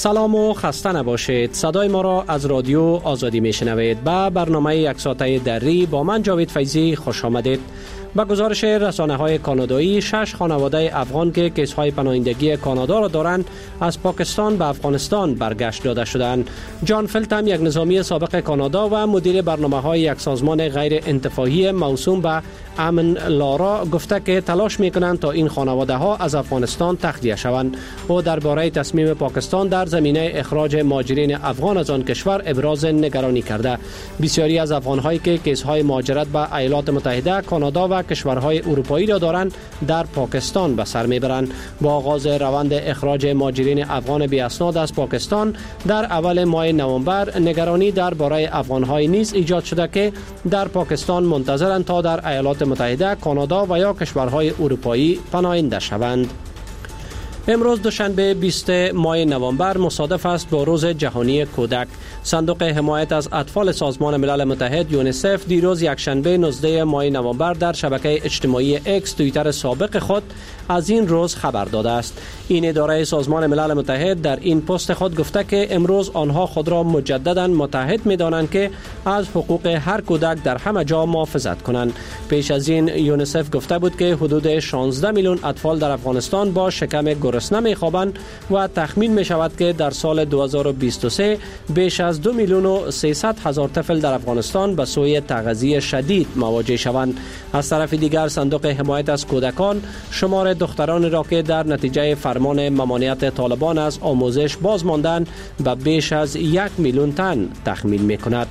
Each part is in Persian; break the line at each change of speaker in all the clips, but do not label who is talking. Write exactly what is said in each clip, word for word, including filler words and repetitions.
سلام و خسته نباشید. صدای ما را از رادیو آزادی میشنوید. با برنامه یک ساعته دری با من جاوید فیضی خوش آمدید. با گزارش رسانه‌های کانادایی، شش خانواده افغان که کیس‌های پناهندگی کانادا را دارند از پاکستان به افغانستان برگشت داده شدند. جان فلتم، یک نظامی سابق کانادا و مدیر برنامه‌های یک سازمان غیر انتفاعی موسوم به امن لارا گفته که تلاش می‌کنند تا این خانواده‌ها از افغانستان تخلیه شوند. او درباره تصمیم پاکستان در زمینه اخراج مهاجرین افغان از آن کشور ابراز نگرانی کرده. بسیاری از افغان‌هایی که کیس‌های مهاجرت به ایالات متحده، کانادا و کشورهای اروپایی را دارند در پاکستان به سر میبرند. با آغاز روند اخراج مهاجرین افغان بی اسناد از پاکستان در اول ماه نوامبر، نگرانی درباره افغان‌های نیز ایجاد شده که در پاکستان منتظرند تا در ایالات متحده، کانادا و یا کشورهای اروپایی پناهنده شوند. امروز دوشنبه بیستم ماه نوامبر مصادف است با روز جهانی کودک. صندوق حمایت از اطفال سازمان ملل متحد یونیسف دیروز یکشنبه نوزدهم ماه نوامبر در شبکه اجتماعی اکس توییتر سابق خود از این روز خبر داده است. این اداره سازمان ملل متحد در این پست خود گفته که امروز آنها خود را مجددا متحد می‌دانند که از حقوق هر کودک در همه جا محافظت کنند. پیش از این یونیسف گفته بود که حدود شانزده میلیون اطفال در افغانستان با شکم گرسنه می‌خوابند و تخمین می‌شود که در سال دو هزار و بیست و سه بیش از دو میلیون و سیصد هزار طفل در افغانستان به سوی تغذیه شدید مواجه شوند. از طرف دیگر صندوق حمایت از کودکان شمار دختران را که در نتیجه فرمان ممانعت طالبان از آموزش باز ماندند به بیش از یک میلیون تن تخمین می‌کند.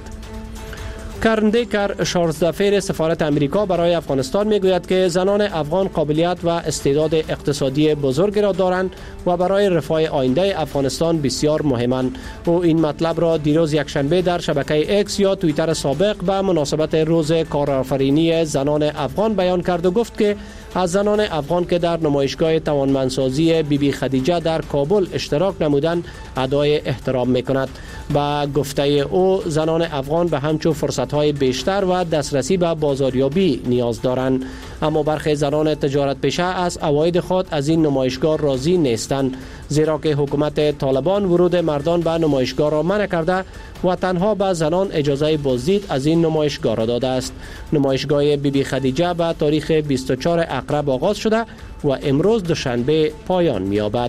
کرن دیکر، شارژدفیر سفارت امریکا برای افغانستان میگوید که زنان افغان قابلیت و استعداد اقتصادی بزرگی را دارند و برای رفاه آینده افغانستان بسیار مهمند. او این مطلب را دیروز یکشنبه در شبکه اکس یا توییتر سابق به مناسبت روز کارآفرینی زنان افغان بیان کرد و گفت که از زنان افغان که در نمایشگاه توانمندسازی بی بی خدیجه در کابل اشتراک نمودند ادای احترام میکند. با گفته او زنان افغان به همچون فرصت‌های بیشتر و دسترسی به بازاریابی نیاز دارند، اما برخی زنان تجارت پیشه از عواید خود از این نمایشگاه راضی نیستند، زیرا که حکومت طالبان ورود مردان به نمایشگاه را منع کرده و تنها به زنان اجازه بازدید از این نمایشگاه را داده است. نمایشگاه بی بی خدیجه به تاریخ بیست و چهارم اقرب آغاز شده و امروز دوشنبه پایان می‌یابد.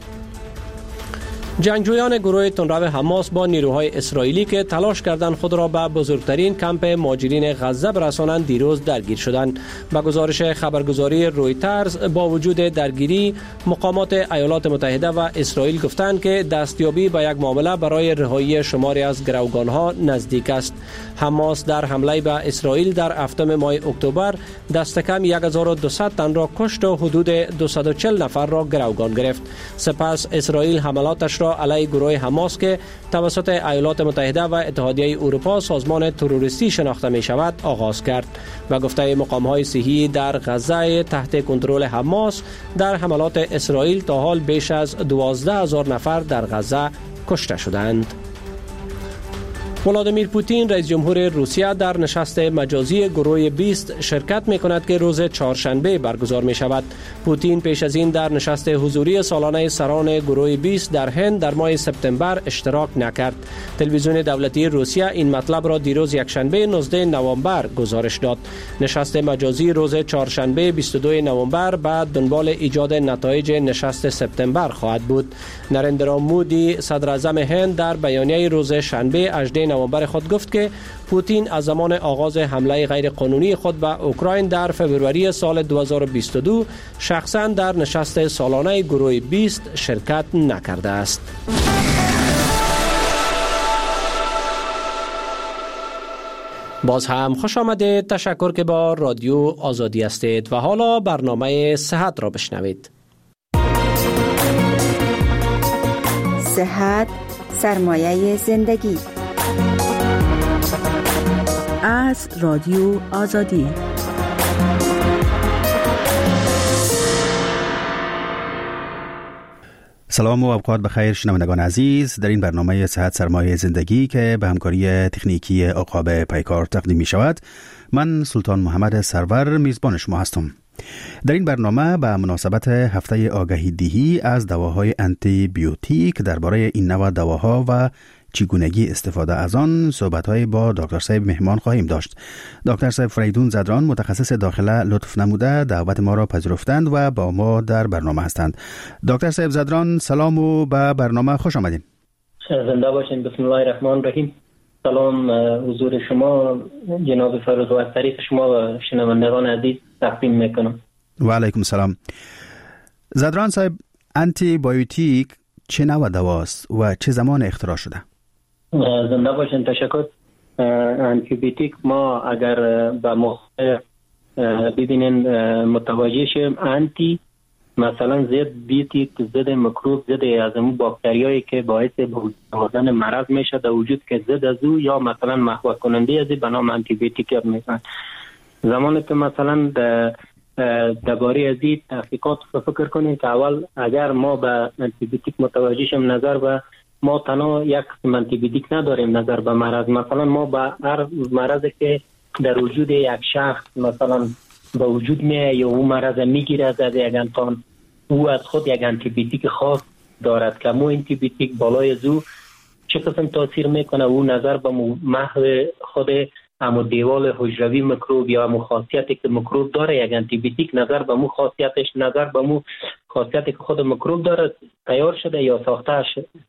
جنگجویان گروه تندرو حماس با نیروهای اسرائیلی که تلاش کردند خود را به بزرگترین کمپ مهاجرین غزه برسانند دیروز درگیر شدند. با گزارش خبرگزاری رویترز، با وجود درگیری، مقامات ایالات متحده و اسرائیل گفتند که دستیابی به یک معامله برای رهایی شماری از گروگانها نزدیک است. حماس در حمله به اسرائیل در هفتم ماه اکتبر دست کم یک هزار و دویست تن را کشت و حدود دویست و چهل نفر را گروگان گرفت. سپس اسرائیل حملاتش را علیه گروه حماس که توسط ایالات متحده و اتحادیه اروپا سازمان تروریستی شناخته می شود آغاز کرد. و گفته مقام‌های صحی در غزه تحت کنترل حماس، در حملات اسرائیل تا حال بیش از دوازده هزار نفر در غزه کشته شدند. ولادیمیر پوتین رئیس جمهور روسیه در نشست مجازی گروه بیست شرکت می کند که روز چهارشنبه برگزار می شود. پوتین پیش از این در نشست حضوری سالانه سران گروه بیست در هند در ماه سپتامبر اشتراک نکرد. تلویزیون دولتی روسیه این مطلب را دیروز یکشنبه نوزدهم نوامبر گزارش داد. نشست مجازی روز چهارشنبه بیست و دوم نوامبر بعد دنبال ایجاد نتایج نشست سپتامبر خواهد بود. نریندرا مودی صدر اعظم هند در بیانیه روز شنبه هجدهم نوامبر خود گفت که پوتین از زمان آغاز حمله غیر قانونی خود به اوکراین در فوریه سال دو هزار و بیست و دو شخصا در نشست سالانه گروه بیست شرکت نکرده است. باز هم خوش آمدید. تشکر که با رادیو آزادی هستید و حالا برنامه صحت را بشنوید.
صحت سرمایه زندگی از رادیو آزادی.
سلام و اوقات بخیر شنوندگان عزیز. در این برنامه صحت سرمایه زندگی که به همکاری تکنیکی عقاب پیکار تقدیم می شود، من سلطان محمد سرور میزبان شما هستم. در این برنامه به مناسبت هفته آگاهی دهی از دواهای آنتی بیوتیک درباره این نوع دواها و چگونگی استفاده از آن صحبت‌های با دکتر صاحب مهمان خواهیم داشت. دکتر صاحب فریدون زدران متخصص داخله لطف نموده دعوت ما را پذیرفتند و با ما در برنامه هستند. دکتر صاحب زدران سلام و به برنامه خوش آمدید.
زنده باشین. بسم الله الرحمن الرحیم. سلام حضور شما جناب فروز و از طریق شما و شنوندگان عزیز تقدیم میکنم.
و علیکم السلام. زدران صاحب، آنتی بیوتیک چه نوع دواست و چه زمان اختراع شده؟
زنده باشین. تشکر. آنتی بیوتیک ما اگر به موقع ببینین متوجه شیم، آنتی مثلا ضد بیوتیک، ضد میکروب، ضد از اون باکتریایی که باعث بروزن مرض میشه در وجود که ضد از او یا مثلا محو کننده از به نام آنتی بیوتیک میشن. زمانی که مثلا درباره از این تحقیقات فکر کنیم که اول اگر ما به آنتی بیوتیک متوجه شیم، نظر به ما تنها یک قسم آنتی بیوتیک نداریم نظر به مرض. مثلا ما به هر مرضی که در وجود یک شخص مثلا به وجود میه یا او مرض میگیره از یک انسان، او از خود یک آنتی بیوتیک خاص دارد که مو آنتی بیوتیک بالای از او چه قسم تاثیر میکنه، او نظر به محو خود امو دیوال حجروی میکروب یا امو خاصیتی که میکروب داره، یک آنتی بیوتیک نظر به مو خاصیتش، نظر به مو خاصیتی که خود میکروب داره تیار شده یا ساخته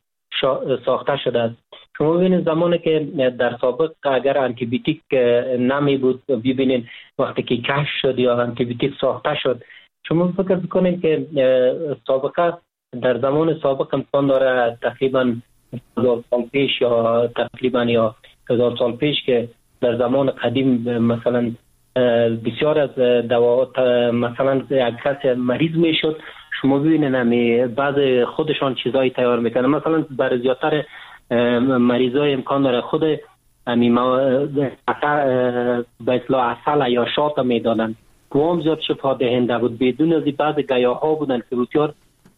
ساخته شده است. شما ببینید زمانی که در سابق اگر آنتی بیوتیک نمی بود، ببینید وقتی که کشف شد یا آنتی بیوتیک ساخته شد، شما فکر بکنید که سابقه در زمان سابق امکان داره تقریبا هزار سال پیش یا تقریبا یا هزار سال پیش که در زمان قدیم مثلا بسیار از دواات مثلا یک کس مریض میشد، شما ببینید همی بعض خودشان چیزایی تیار میکنن. مثلا برای زیادتر مریضای امکان داره خود همی به اصطلاح عسل یا شات میدادن، گوام زیاد شفا دهنده بود. بدون از بعض گیاها بودن که بسیار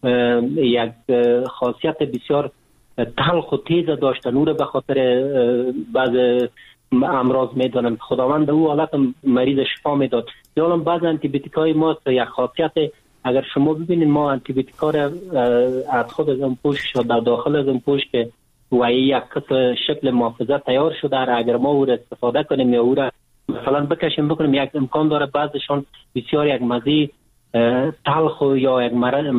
یک خاصیت بسیار تلخ و تیز داشتن، او را به خاطر بعض امراض میدادن. خداوند او حالت مریض شفا میداد. یا بعض آنتی بیوتیکای ما یک خاصیت، اگر شما ببینید ما آنتی بیوتیکا را از خود از اون پوش در داخل از اون پوش که و یک شکل محافظت تیار شده، اگر ما او را استفاده کنیم یا او را مثلا بکشیم بکنیم، یک امکان داره بعضشان بسیار یک مزه تلخ یا یک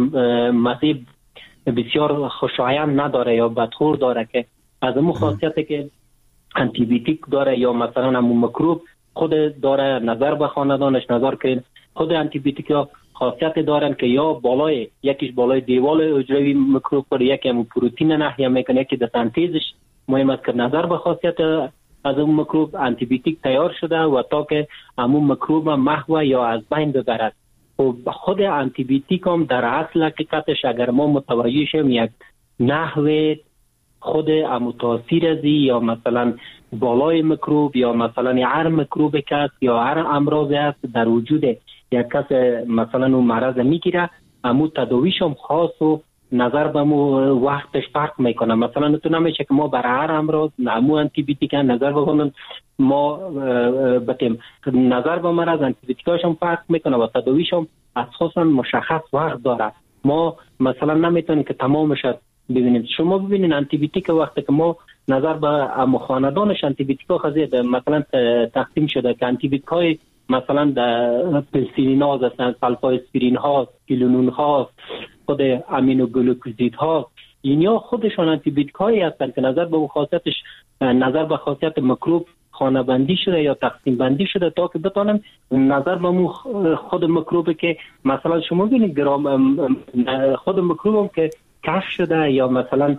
مزه بسیار خوشایند نداره یا بدخور داره که از اون خاصیتی که آنتی بیوتیک داره یا مثلا همون میکروب خود داره. نظر به خاندانش نظر کنید، خود آنتی بیوتیک ها خاصیت دارن که یا بالای یکیش بالای دیوال حجروی میکروب پر، یکی هم پروتئین نحیه میکنه، یکی در سنتیزش مهم است که نظر به خاصیت از اون میکروب آنتی بیوتیک تیار شده و تا که همون میکروب محو یا از بین ببرد. و خود آنتی بیوتیک هم در اصل حقیقتش اگر ما متوجه شیم یک نحو خود امو تاثیر ازی یا مثلا بالای میکروب یا مثلا هر میکروب کس یا هر امراض است در وجود یک کس مثلا اون مرض میگیره، امو تداویش هم خاص و نظر به مو وقتش فرق میکنه. مثلا تو نمیشه که ما برای هر امراض امو آنتی بیوتیک نظر بکنن، ما بتیم نظر به مرض آنتی بیوتیکاش هم فرق میکنه و تداویش هم اساسا مشخص وقت داره. ما مثلا نمیتونیم که تمامش ببینید. شما ببینید آنتی بیوتیک وقتی که ما نظر به امو خاندانش آنتی بیوتیکا خزید مثلا تقسیم شده که آنتی بیوتیکای مثلا در پنسیلین ها هستن، سلفاسپرین ها، کلونون ها، خود امینو گلوکوزید ها، اینیا خودشان آنتی بیوتیکایی هستند که نظر به خاصیتش نظر به خاصیت میکروب خانه بندی شده یا تقسیم بندی شده تا که بتونن نظر به خود میکروب که مثلا شما ببینید گرام خود میکروب هم که کشف شده یا مثلا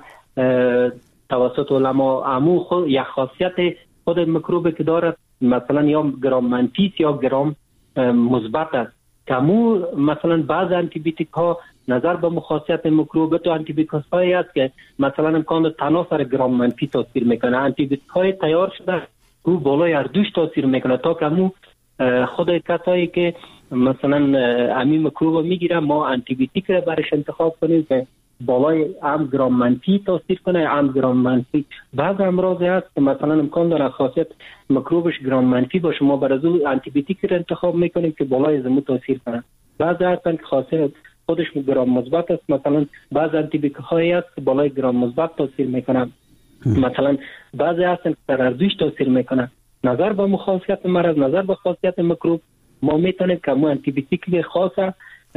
توسط علما عمو خود یک خاصیت خود میکروب که داره مثلا یا گرام منفی یا گرام مثبت است که مو مثلا بعض آنتی بیوتیک ها نظر به مخاصیت میکروب تو آنتی بیوتیک هایی است که مثلا امکان تناسر گرام منفی تاثیر میکنه. آنتی بیوتیک های تیار شده او بالای هر دوش تاثیر میکنه تا که مو خود کسایی که مثلا امی میکروب میگیره ما آنتی بیوتیک را برش انتخاب کنیم که بالای هم گرام منفی تاثیر کنه، هم گرام منفی. بعض امراض هست که مثلا امکان داره خاصیت میکروبش گرام منفی باشه، ما برای از آنتی بیوتیک رو انتخاب میکنیم که بالای زمو تاثیر کنه. بعضی هستن که خاصیت خودش گرام مثبت است، مثلا بعض آنتی بیوتیک هایی هست که بالای گرام مثبت تاثیر میکنن، مثلا بعضی هستن که در ارزش تاثیر میکنن. نظر به مخاصیت مرض، نظر به خاصیت میکروب، ما میتونیم که مو آنتی بیوتیک خاصه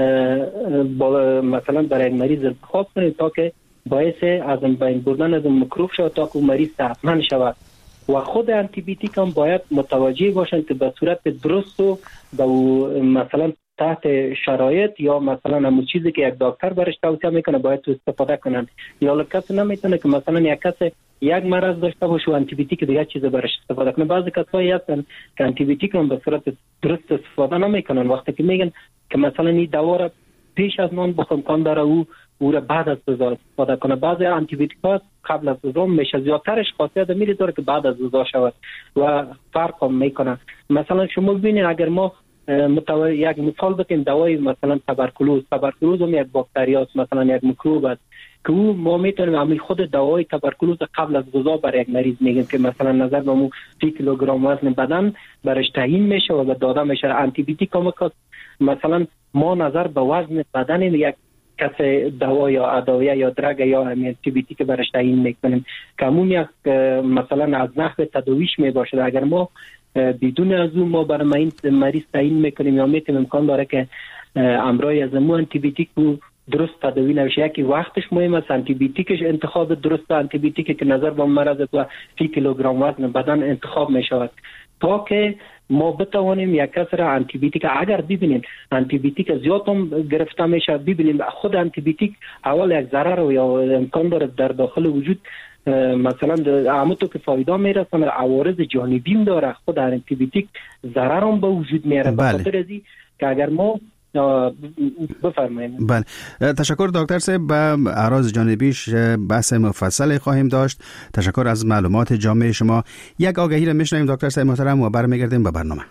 مثلا برای مریض انتخاب کنیم تا که باعث از بین بردن از میکروب شود تا که مریض صحتمند شود. و خود آنتی بیوتیک هم باید متوجه باشند که به صورت درست و مثلا تحت شرایط یا مثلا همون چیزی که یک دکتر برش توصیه میکنه باید تو استفاده کنند. یا کسی نمیتونه که مثلا یک کس یک مرض داشته باشه و آنتی بیوتیک دیگه چیز برش استفاده کنه. بعضی کسایی هستن که آنتی بیوتیک هم به صورت درست استفاده نمیکنن، وقتی که میگن که مثلا این دوا را پیش از نان بخورم کان داره او او را بعد از غذا استفاده کنه. بعضی آنتی بیوتیک ها قبل از غذا میشه، زیادترش خاصیت میری داره که بعد از غذا شود و فرق هم میکنه. مثلا شما ببینید اگر ما متو... یک مثال بگیم دوای مثلا تبرکلوز، تبرکلوز هم یک باکتری است، مثلا یک میکروب است که او ما میتونیم همین خود دوای تبرکلوز قبل از غذا برای یک مریض میگیم که مثلا نظر به مو سی کیلوگرم وزن بدن برش تعیین میشه و به داده میشه. آنتی بیوتیک هم مثلا ما نظر به وزن بدن یک کس دوا یا ادویه یا درگ یا آنتی بیوتیک برش تعیین میکنیم که همون یک مثلا از نحو تداویش میباشه. اگر ما بدون از اون ما برای این مریض تعیین میکنیم یا میتونیم امکان داره که امرای از مو آنتی بیوتیک درست تداوی نمیشه. یکی وقتش مهم است، آنتی بیوتیکش انتخاب درست آنتی بیوتیک که نظر به مرض و فی کیلوگرم وزن بدن انتخاب میشود تا که ما بتوانیم یک کس را آنتی بیوتیک اگر ببینیم آنتی بیوتیک زیاد هم گرفته میشه، ببینیم خود آنتی بیوتیک اول یک ضرر یا امکان داره در داخل وجود مثلا عموتو که فایده میرسن عوارض جانبی داره، خود آنتی بیوتیک ضرر هم به وجود میاره. به خاطر ازی که اگر ما بفرمایید.
بله، تشکر دکتر صاحب. به اعراض جانبیش بحث مفصل خواهیم داشت. تشکر از معلومات جامع شما. یک آگهی را میشنویم دکتر صاحب محترم و برمیگردیم به برنامه.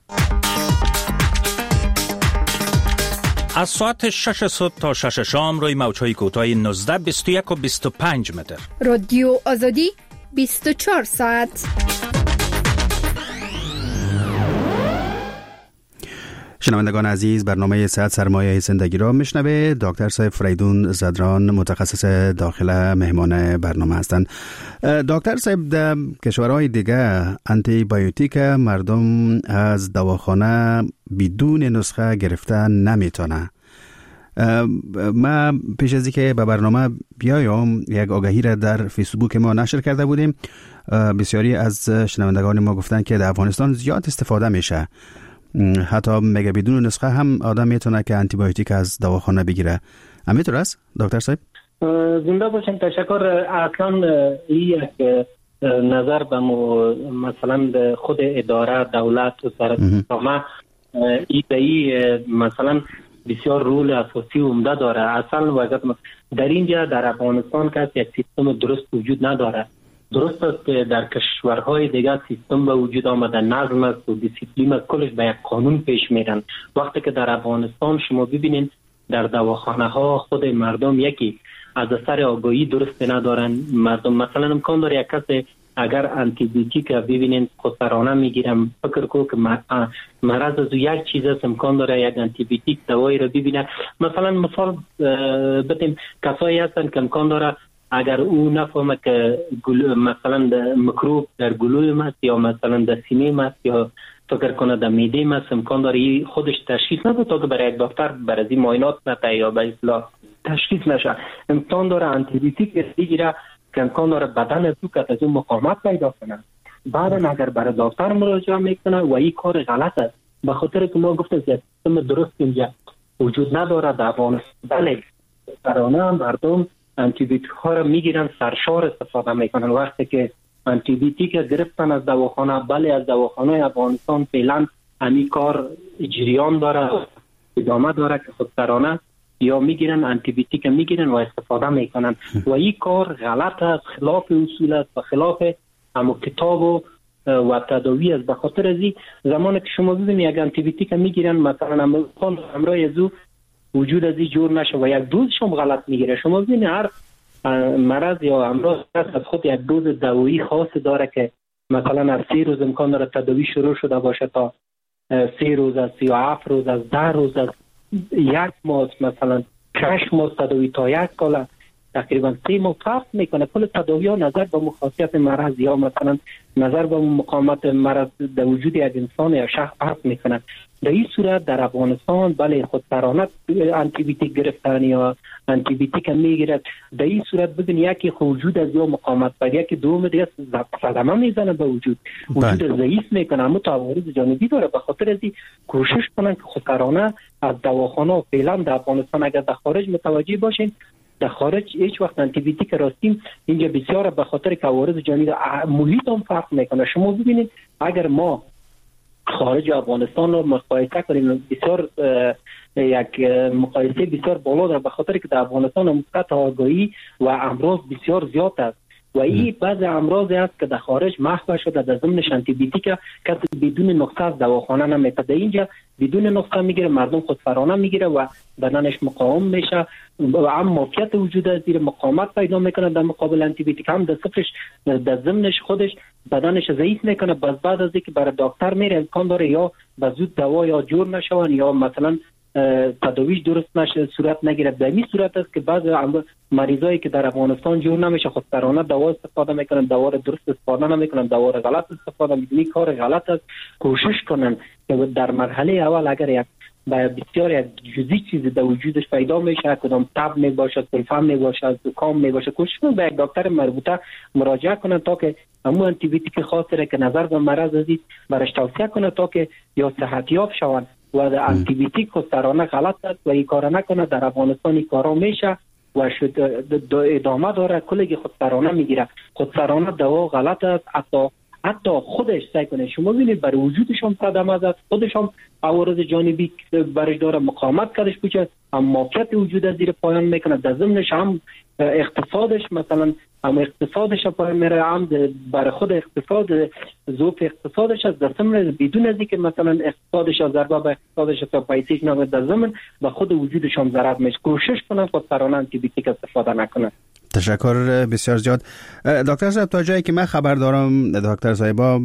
از ساعت شش صبح تا شش شام روی موج‌های کوتاه نوزده، بیست و یک و بیست و پنج متر.
رادیو آزادی بیست و چهار ساعت.
شنوندگان عزیز، برنامه صحت سرمایه زندگی را میشنوه. دکتر صاحب فریدون زدران متخصص داخله مهمان برنامه هستند. دکتر صاحب، در کشورهای دیگه آنتی بیوتیک مردم از دواخانه بدون نسخه گرفته نمیتونه. ما پیش از اینکه به برنامه بیایم یک آگهی را در فیسبوک ما نشر کرده بودیم. بسیاری از شنوندگان ما گفتن که در افغانستان زیاد استفاده میشه، حتی مگه بدون نسخه هم آدم میتونه که آنتی بیوتیک از دواخانه بگیره. همینطور است دکتر صاحب؟
زنده باشین. تشکر. اصلا این یک نظر به مثلا خود اداره دولت و سرکار این به این مثلا بسیار رول اساسی و عمده داره. اصلا وضعیت در اینجا در افغانستان که یک سیستم درست وجود نداره. درست است که در کشورهای دیگه سیستم به وجود آمده، نظم است و دیسیپلین است، کلش به یک قانون پیش میرن. وقتی که در افغانستان شما ببینین در دواخانه ها خود مردم یکی از اثر آگاهی درست ندارن. مردم مثلا امکان داره یک کس اگر آنتی بیوتیک ببینین خودسرانه میگیرم، فکر کو که مرض از یک چیز است، امکان داره یک آنتی بیوتیک دوایی رو ببینه. مثلا مثال بدیم کسایی هستن که امکان داره اگر او نفهمه که مثلا میکروب در گلوی ماست یا مثلا در سینه ماست یا فکر کنه در معده ماست، امکان داره خودش تشخیص نده تا که برای یک دکتر برای این معاینات نده یا به اصطلاح تشخیص نشه. امکان داره آنتی بیوتیک بگیره که امکان داره بدن تو که از اون مقاومت پیدا کنه. بعدا اگر برای دکتر مراجعه میکنه و این کار غلط است، به خاطر که ما گفتیم که سیستم درست اینجا وجود نداره در افغانستان. بله سرانه مردم آنتی بیوتیک ها را میگیرن، سرشار استفاده میکنن. وقتی که آنتی بیوتیک گرفتن از دواخانه، بله از دواخانه افغانستان فعلا همین کار جریان داره، ادامه داره که خودسرانه یا میگیرن آنتی بیوتیک میگیرن و استفاده میکنن و این کار غلط است، خلاف اصول است و خلاف همو کتاب و و تداوی است. به خاطر ازی زمانی که شما ببینید یک آنتی بیوتیک میگیرن مثلا امروز همراه ازو وجود از این جور نشه و یک دوز شما غلط میگیره. شما ببینید هر مرض یا امراض از خود یک دوز دوایی خاص داره که مثلا از سه روز امکان داره تداوی شروع شده باشه تا سه روز، از سی و هفت روز، از ده روز، از یک ماه، مثلا شش ماه تداوی تا یک سال، تقریبا سه ماه فرق میکنه. کل تداوی ها نظر به مخاصیت مرض یا مثلا نظر به مقاومت مرض در وجود یک انسان یا شخص فرق میکنه. در این صورت در افغانستان بله خودسرانه آنتی بیوتیک گرفتن یا آنتی بیوتیک میگیرد. در این صورت ببین یکی وجود از یا مقاومت بر یکی دوم دیگه صدمه میزنه به وجود، وجود ضعیف میکنه، اما عوارض جانبی داره. به خاطر ازی کوشش کنن که خودسرانه از دواخانه فعلا در افغانستان اگر در خارج متوجه باشین، در خارج هیچ وقت آنتی بیوتیک راستیم اینجا بسیار به خاطر که عوارض جانبی محیط هم فرق میکنه. شما ببینید اگر ما خارج افغانستان رو مقایسه کنیم بسیار یک مقایسه بسیار بالا داره، به خاطر که در افغانستان مثبت آگاهی و امراض بسیار زیاد است و این بعض امراض است که در خارج محو شده در ضمن آنتی بیوتیک کسی بدون نسخه از دواخانه نمیره. اینجا بدون نسخه میگیره، مردم خودسرانه میگیره و بدنش مقاوم میشه و هم مافیت وجود از زیر مقاومت پیدا میکنه در مقابل آنتی بیوتیک، هم در صفرش در ضمنش خودش بدنش ضعیف میکنه. بس بعد از اینکه برای دکتر میره امکان داره یا به زود دوا یا جور نشون یا مثلا تداویش درست نشه صورت نگیره. به این صورت است که بعض مریضایی که در افغانستان جور نمیشه خودسرانه دوا استفاده میکنن، دوا درست استفاده نمیکنن، دوا غلط استفاده میکنن. کار غلط است. کوشش کنن که در مرحله اول اگر یک بسیار یک جزئی چیزی در وجودش پیدا میشه، کدام تب می باشه، سلفم می باشه، زکام می باشه، کوشش کنن به یک دکتر مربوطه مراجعه کنن تا که همون آنتی بیوتیک خاصی را که نظر به مرض ازید برش توصیه کنه تا که یا صحت یاب شون. و در آنتی بیوتیک خودسرانه غلط است و این کار نکنه. در افغانستان این کارا میشه و شد ادامه داره. کلی خودسرانه میگیره، خودسرانه دوا غلط است. حتی حتی خودش سعی کنه، شما ببینید برای وجودشون صدمه است، خودشون عوارض جانبی برش داره، مقاومت کردش بوده، هم مافیت وجود از زیر پایان میکنه، در ضمنش هم اقتصادش مثلا هم اقتصادش پایان میره، هم برای خود اقتصاد ذوق اقتصادش از در ضمن بدون از اینکه مثلا اقتصادش از ضربه به اقتصادش تا پیسیش نمیده، در ضمن به خود وجودش هم ضرر میشه. کوشش کنن خودسرانه آنتی بیوتیک استفاده نکنن.
تشکر بسیار زیاد. دکتر صاحب تا جایی که من خبر دارم دکتر صاحبا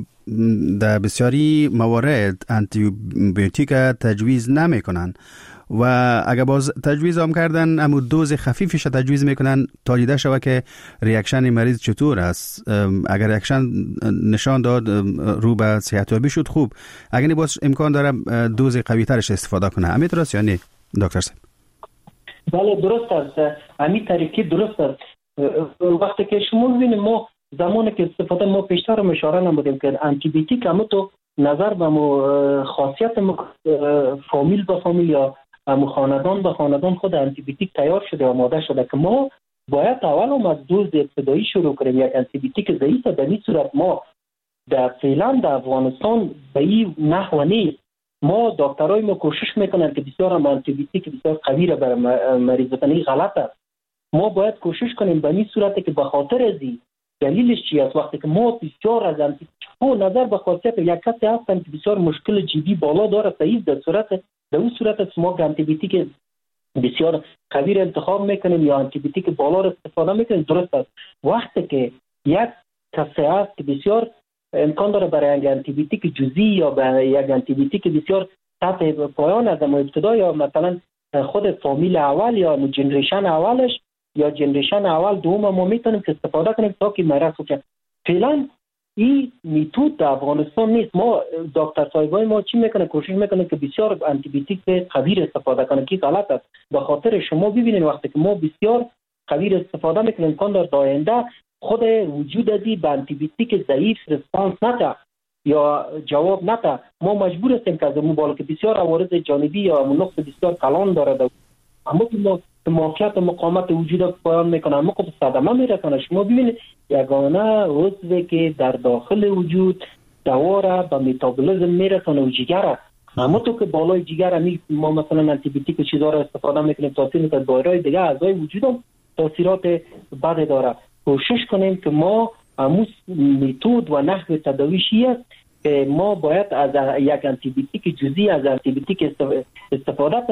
در بسیاری موارد آنتی بیوتیک تجویز نمی کنن و اگر باز تجویز هم کردن اما دوز خفیفش تجویز میکنن تا دیده شود که ریاکشن مریض چطور است. اگر ریاکشن نشان داد رو به صحتیابی شد خوب، اگر باز امکان داره دوز قوی ترش استفاده کنه. همین درست یا نه دکتر صاحب؟
بله درست است، همین طریقی درست است. وقتی که شما ببینید ما زمانی که استفاده ما پیشتر هم اشاره نمودیم که آنتی بیوتیک هم تو نظر به خاصیت فامیل به فامیل یا خاندان به خاندان خود آنتی بیوتیک تیار شده و آماده شده که ما باید اول هم از دوز ابتدایی شروع کنیم. یک آنتی بیوتیک ضعیف در این صورت ما در فعلا در افغانستان به این نحو نیست. ما دکترای ما کوشش میکنن که بسیار هم آنتی بیوتیک بسیار قوی را برای مریض بدن. این غلط است. ما باید کوشش کنیم به این صورت که به خاطر ازی دلیلش چی است. وقتی که ما بسیار از آنتی او نظر به خاصیت یک کسی هستن که بسیار مشکل جدی بالا داره، صحیح در صورت در اون صورت ما آنتی بیوتیک بسیار قوی را انتخاب میکنیم یا آنتی بیوتیک بالا را استفاده میکنیم. درست است. وقتی که یک کسی هست که بسیار امکان داره برای یک آنتی بیوتیک جزئی یا برای یک آنتی بیوتیک بسیار سطح پایان از ابتدا یا مثلا خود فامیل اول یا جنریشن اولش یا جنریشن اول دوم ما میتونیم که استفاده کنیم تا که مرض کنیم. فعلا این میتود در افغانستان نیست. ما دکتر صاحبای ما چی میکنه؟ کوشش میکنه که بسیار آنتی بیوتیک قوی استفاده کنه که غلط است. به خاطر شما ببینید وقتی که ما بسیار قوی استفاده میکنیم امکان داره آینده خود وجود ازی به آنتی بیوتیک ضعیف رسپانس نده یا جواب نده. ما مجبور هستیم که از مبالغه که بسیار عوارض جانبی یا نقص بسیار کلان داره، اما ما مافیت و مقاومت وجود پایان میکنه، اما خب صدمه میرسونه. شما ببینید یگانه عضوی که در داخل وجود دوا را به متابولیسم میرسونه و جگر، اما تو که بالای جگر می ما مثلا آنتی بیوتیک و چیزا را استفاده میکنیم تاثیر میکنه دایره دیگه اعضای وجود هم تاثیرات بد داره. کوشش کنیم که ما همون متد و نحو تداویشی است که ما باید از یک آنتی بیوتیک جزئی از آنتی بیوتیک استفاده کنیم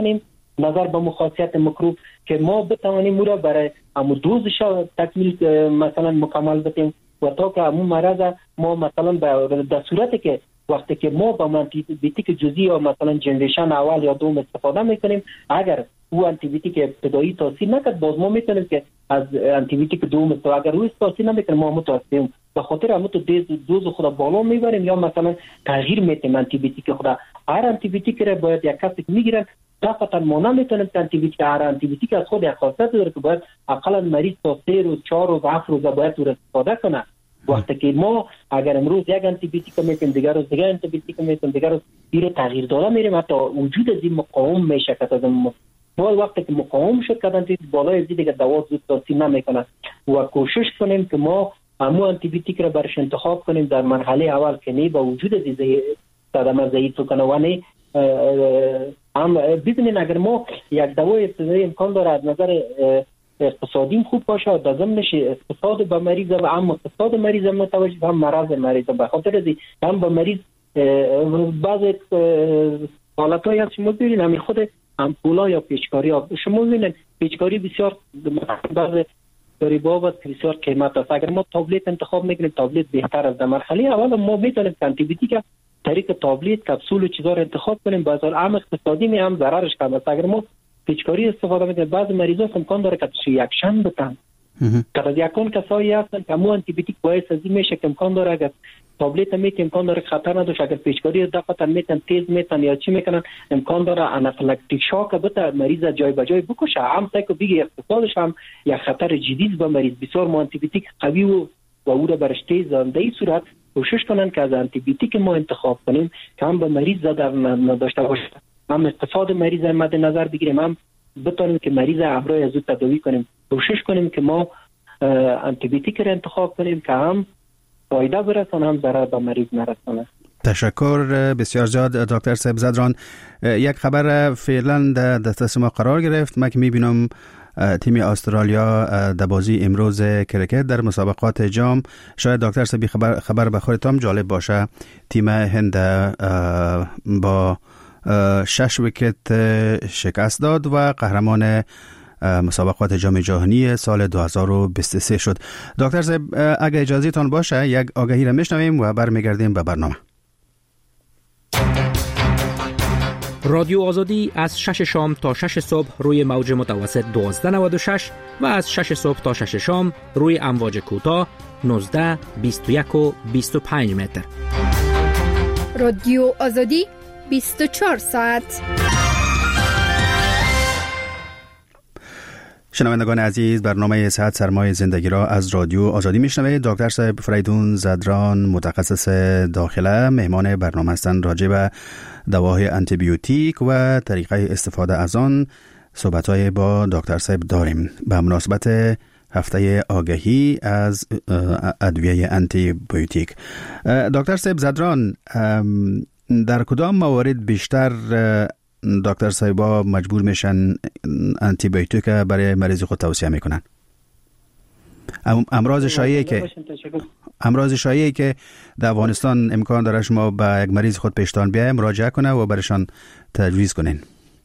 نظر به مخاصیت میکروب که ما بتوانیم او را برای همون دوزش تکمیل مثلا مکمل بتیم و تا که همون مرض ما مثلا در صورتی که وقتی که ما با آنتی بیوتیک جزئی یا مثلا جنریشن اول یا دوم استفاده میکنیم، اگر او آنتی بیوتیک ابتدایی تاثیر نکرد، باز ما میتونیم که از آنتی بیوتیک دوم تو اگر او تاثیر نمیکنه ما متوسطیم به خاطر همون تو دوز خود بالا میبریم یا مثلا تغییر میتیم آنتی بیوتیک خود. هر آنتی بیوتیک را باید یک کسی میگیرن دقیقاً ما نمیتونیم که آنتی بیوتیک هر آنتی بیوتیک از خود یک خاصیت داره که باید اقلا مریض تا سه روز چهار روز هفت روز باید او استفاده کنه. وقتی که ما اگر امروز یک آنتی بیوتیک میتیم، دیگر روز دیگر آنتی بیوتیک میتیم، دیگر روز این تغییر داده میریم، حتی وجود از این مقاوم میشه که از ما وقتی که مقاوم شد که آنتی بالای از دیگه دوا زود تاثیر نمیکنه و کوشش کنیم که ما همون آنتی بیوتیک را برش انتخاب کنیم در مرحله اول که نه با وجود از صدمه ضعیف کنه و نه هم ببینید اگر ما یک دوای ابتدایی امکان داره از نظر اقتصادی خوب باشه در ضمنش اقتصاد به مریض و هم اقتصاد مریض متوجه هم مرض مریض به خاطر از هم به مریض بعض حالتایی هست شما ببینید همین خود امپولا یا پیچکاری ها شما ببینید پیچکاری بسیار بعض دریبا و بسیار قیمت است. اگر ما تابلت انتخاب میکنیم تابلت بهتر است. در مرحله اول ما میتونیم آنتی بیوتیک طریق تابلت کپسول و چیزا رو انتخاب کنیم، بازار هم اقتصادی می هم ضررش کم است. اگر ما پیچکاری استفاده میکنیم بعض مریضا امکان داره که یک شن بتن که از یکون کسایی هستن که مو آنتی بیوتیک باعث از این میشه که امکان داره اگر تابلت میتیم امکان داره خطر نداشت، اگر پیچکاری دقیقاً میتن تیز میتن یا چی میکنن امکان داره انافیلاکتیک شوک بده مریض جای به جای بکشه. هم تا که بگه اقتصادش هم یک خطر جدی به مریض. بسیار ما آنتی بیوتیک قوی و و او را برش تیز در این صورت کوشش کنن که از آنتی بیوتیک ما انتخاب کنیم که هم به مریض ضرر نداشته باشه، هم استفاده مریض مد نظر بگیریم، هم بتونیم که مریض امرای از او تداوی کنیم. کوشش کنیم که ما آنتی بیوتیک را انتخاب کنیم که هم فایده برسانه هم ضرر به مریض نرسانه.
تشکر بسیار زیاد دکتر صاحب زدران. یک خبر فعلا در دسترس ما قرار گرفت. من که میبینم تیم استرالیا در بازی امروز کرکت در مسابقات جام، شاید دکتر صاحب خبر خبر به خودتان جالب باشه، تیم هند با شش ویکت شکست داد و قهرمان مسابقات جام جهانی سال دو هزار و بیست و سه شد. دکتر صاحب اگه اجازه تان باشه یک آگهی را میشنویم و برمیگردیم به برنامه.
رادیو آزادی از شش شام تا شش صبح روی موج متوسط دوازده نود و شش و از شش صبح تا شش شام روی امواج کوتاه نوزده، بیست و یک و بیست و پنج متر.
رادیو آزادی بیست و چهار ساعت.
شنوندگان عزیز، برنامه صحت سرمایه زندگی را از رادیو آزادی میشنوید. دکتر صاحب فریدون زدران متخصص داخله مهمان برنامه هستند. راجع به دواهای آنتی بیوتیک و طریقه استفاده از آن صحبت‌های با دکتر صاحب داریم. به مناسبت هفته آگهی از ادویه آنتی بیوتیک، دکتر صاحب زدران در کدام موارد بیشتر دکتر صاحبا مجبور میشن آنتی بیوتیک برای مریض خود توصیه میکنن؟ امراض شایعی که امراض شایعی که در افغانستان امکان داره شما به یک مریض خود پیشتان بیایم مراجعه کنه و برشان تجویز کنین.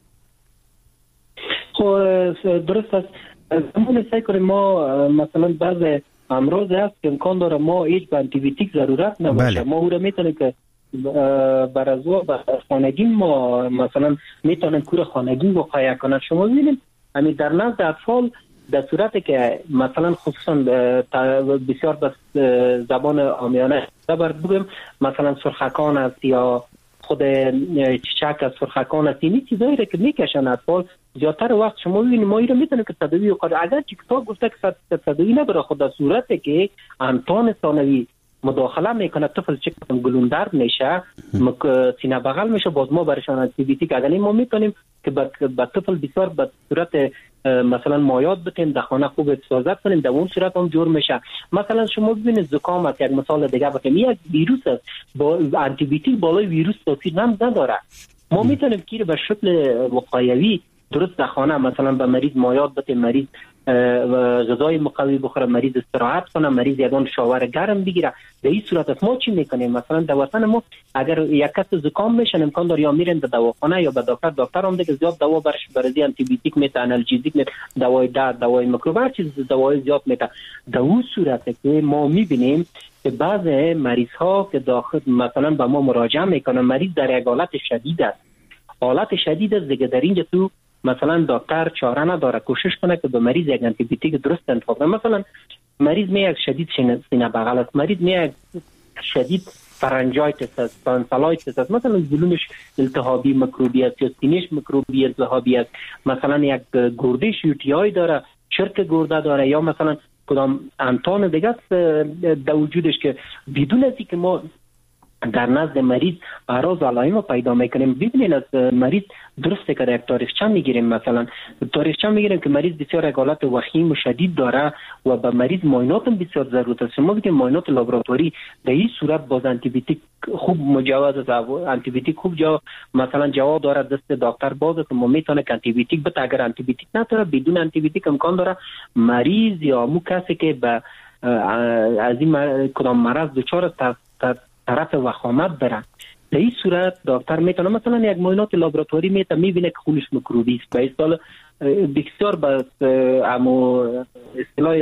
خب درست است. همون سعی کنیم ما مثلا بعض امراض هست که امکان داره ما هیچ آنتی بیوتیک ضرورت نباشه. بله. ما او را میتونیم که بر از بر خانگی ما مثلا میتونن کور خانگی وقایع کنن. شما ببینید همین در نزد اطفال در صورتی که مثلا خصوصا بسیار به زبان عامیانه بر بگم مثلا سرخکان است یا خود چیچک از سرخکان است، این چیزایی که میکشن اطفال زیادتر وقت شما ببینید ما این رو میتونیم که تداوی کنیم. اگر که کتاب گفته که تداوی نبره خود در صورتی که امتحان ثانوی مداخله میکنه طفل چه کنم گلون درد میشه سینه بغل میشه، باز ما برشان آنتی بیوتیک اگر ما میتونیم که با طفل بسیار به صورت مثلا مایات بتیم در خانه خوب حفاظت کنیم، در اون صورت هم جور میشه. مثلا شما ببینید زکام است، یک مثال دیگه بگم، یک ویروس است با آنتی بیوتیک بالای ویروس تاثیر نداره. ما میتونیم که به شکل وقایوی درست در خانه مثلا به مریض مایات بده، مریض غذای مقوی بخوره، مریض استراحت کنه، مریض یگان شاور گرم بگیره. در این صورت است ما چی میکنیم؟ مثلا در وطن ما اگر یک کس زکام میشه امکان داره یا میرن به دواخانه یا به دکتر، دکتر هم دیگه زیاد دوا برش برزی آنتی بیوتیک میته، آنالژیزیک میته، دوای درد، دوای میکروب، هر چیز دوای زیاد میته. در اون صورت که ما میبینیم که بعض مریض ها که داخل مثلا به ما مراجعه میکنن، مریض در یک حالت شدید است، حالت شدید است دیگه، در اینجا تو مثلا دکتر چاره نداره، کوشش کنه که به مریض یک آنتی بیوتیک درست انتخاب کنه. مثلا مریض می یک شدید سینه بغل است، مریض می یک شدید فرنجایتس است، تانسیلایتس است، مثلا زلونش التهابی میکروبی است یا سینه‌اش میکروبی التهابی است، مثلا یک گرده یوتیای داره، چرک گرده داره، یا مثلا کدام انتان دیگه است در وجودش که بدون از اینکه ما در نزد مریض اعراض و علائم پیدا میکنیم. ببینید از مریض درسته که یک تاریخچه میگیریم، مثلا تاریخچه میگیریم که مریض بسیار یک حالت وخیم و شدید داره و به مریض معاینات هم بسیار ضرورت است. ما بگیم معاینات لابراتوری در این صورت باز آنتی بیوتیک خوب مجوز است، آنتی بیوتیک خوب جا مثلا جواب داره دست دکتر باز است، ما میتونه آنتی بیوتیک بده. اگر آنتی بیوتیک نداره بدون آنتی بیوتیک امکان داره مریض یا مو کسی که به از این کدام مرض دچار است طرف وخامت بره، در این صورت دکتر میتونه مثلا یک معاینات لابراتوری میتونه میبینه که خونش میکروبی است. به اصطلاح بسیار به امو اصطلاح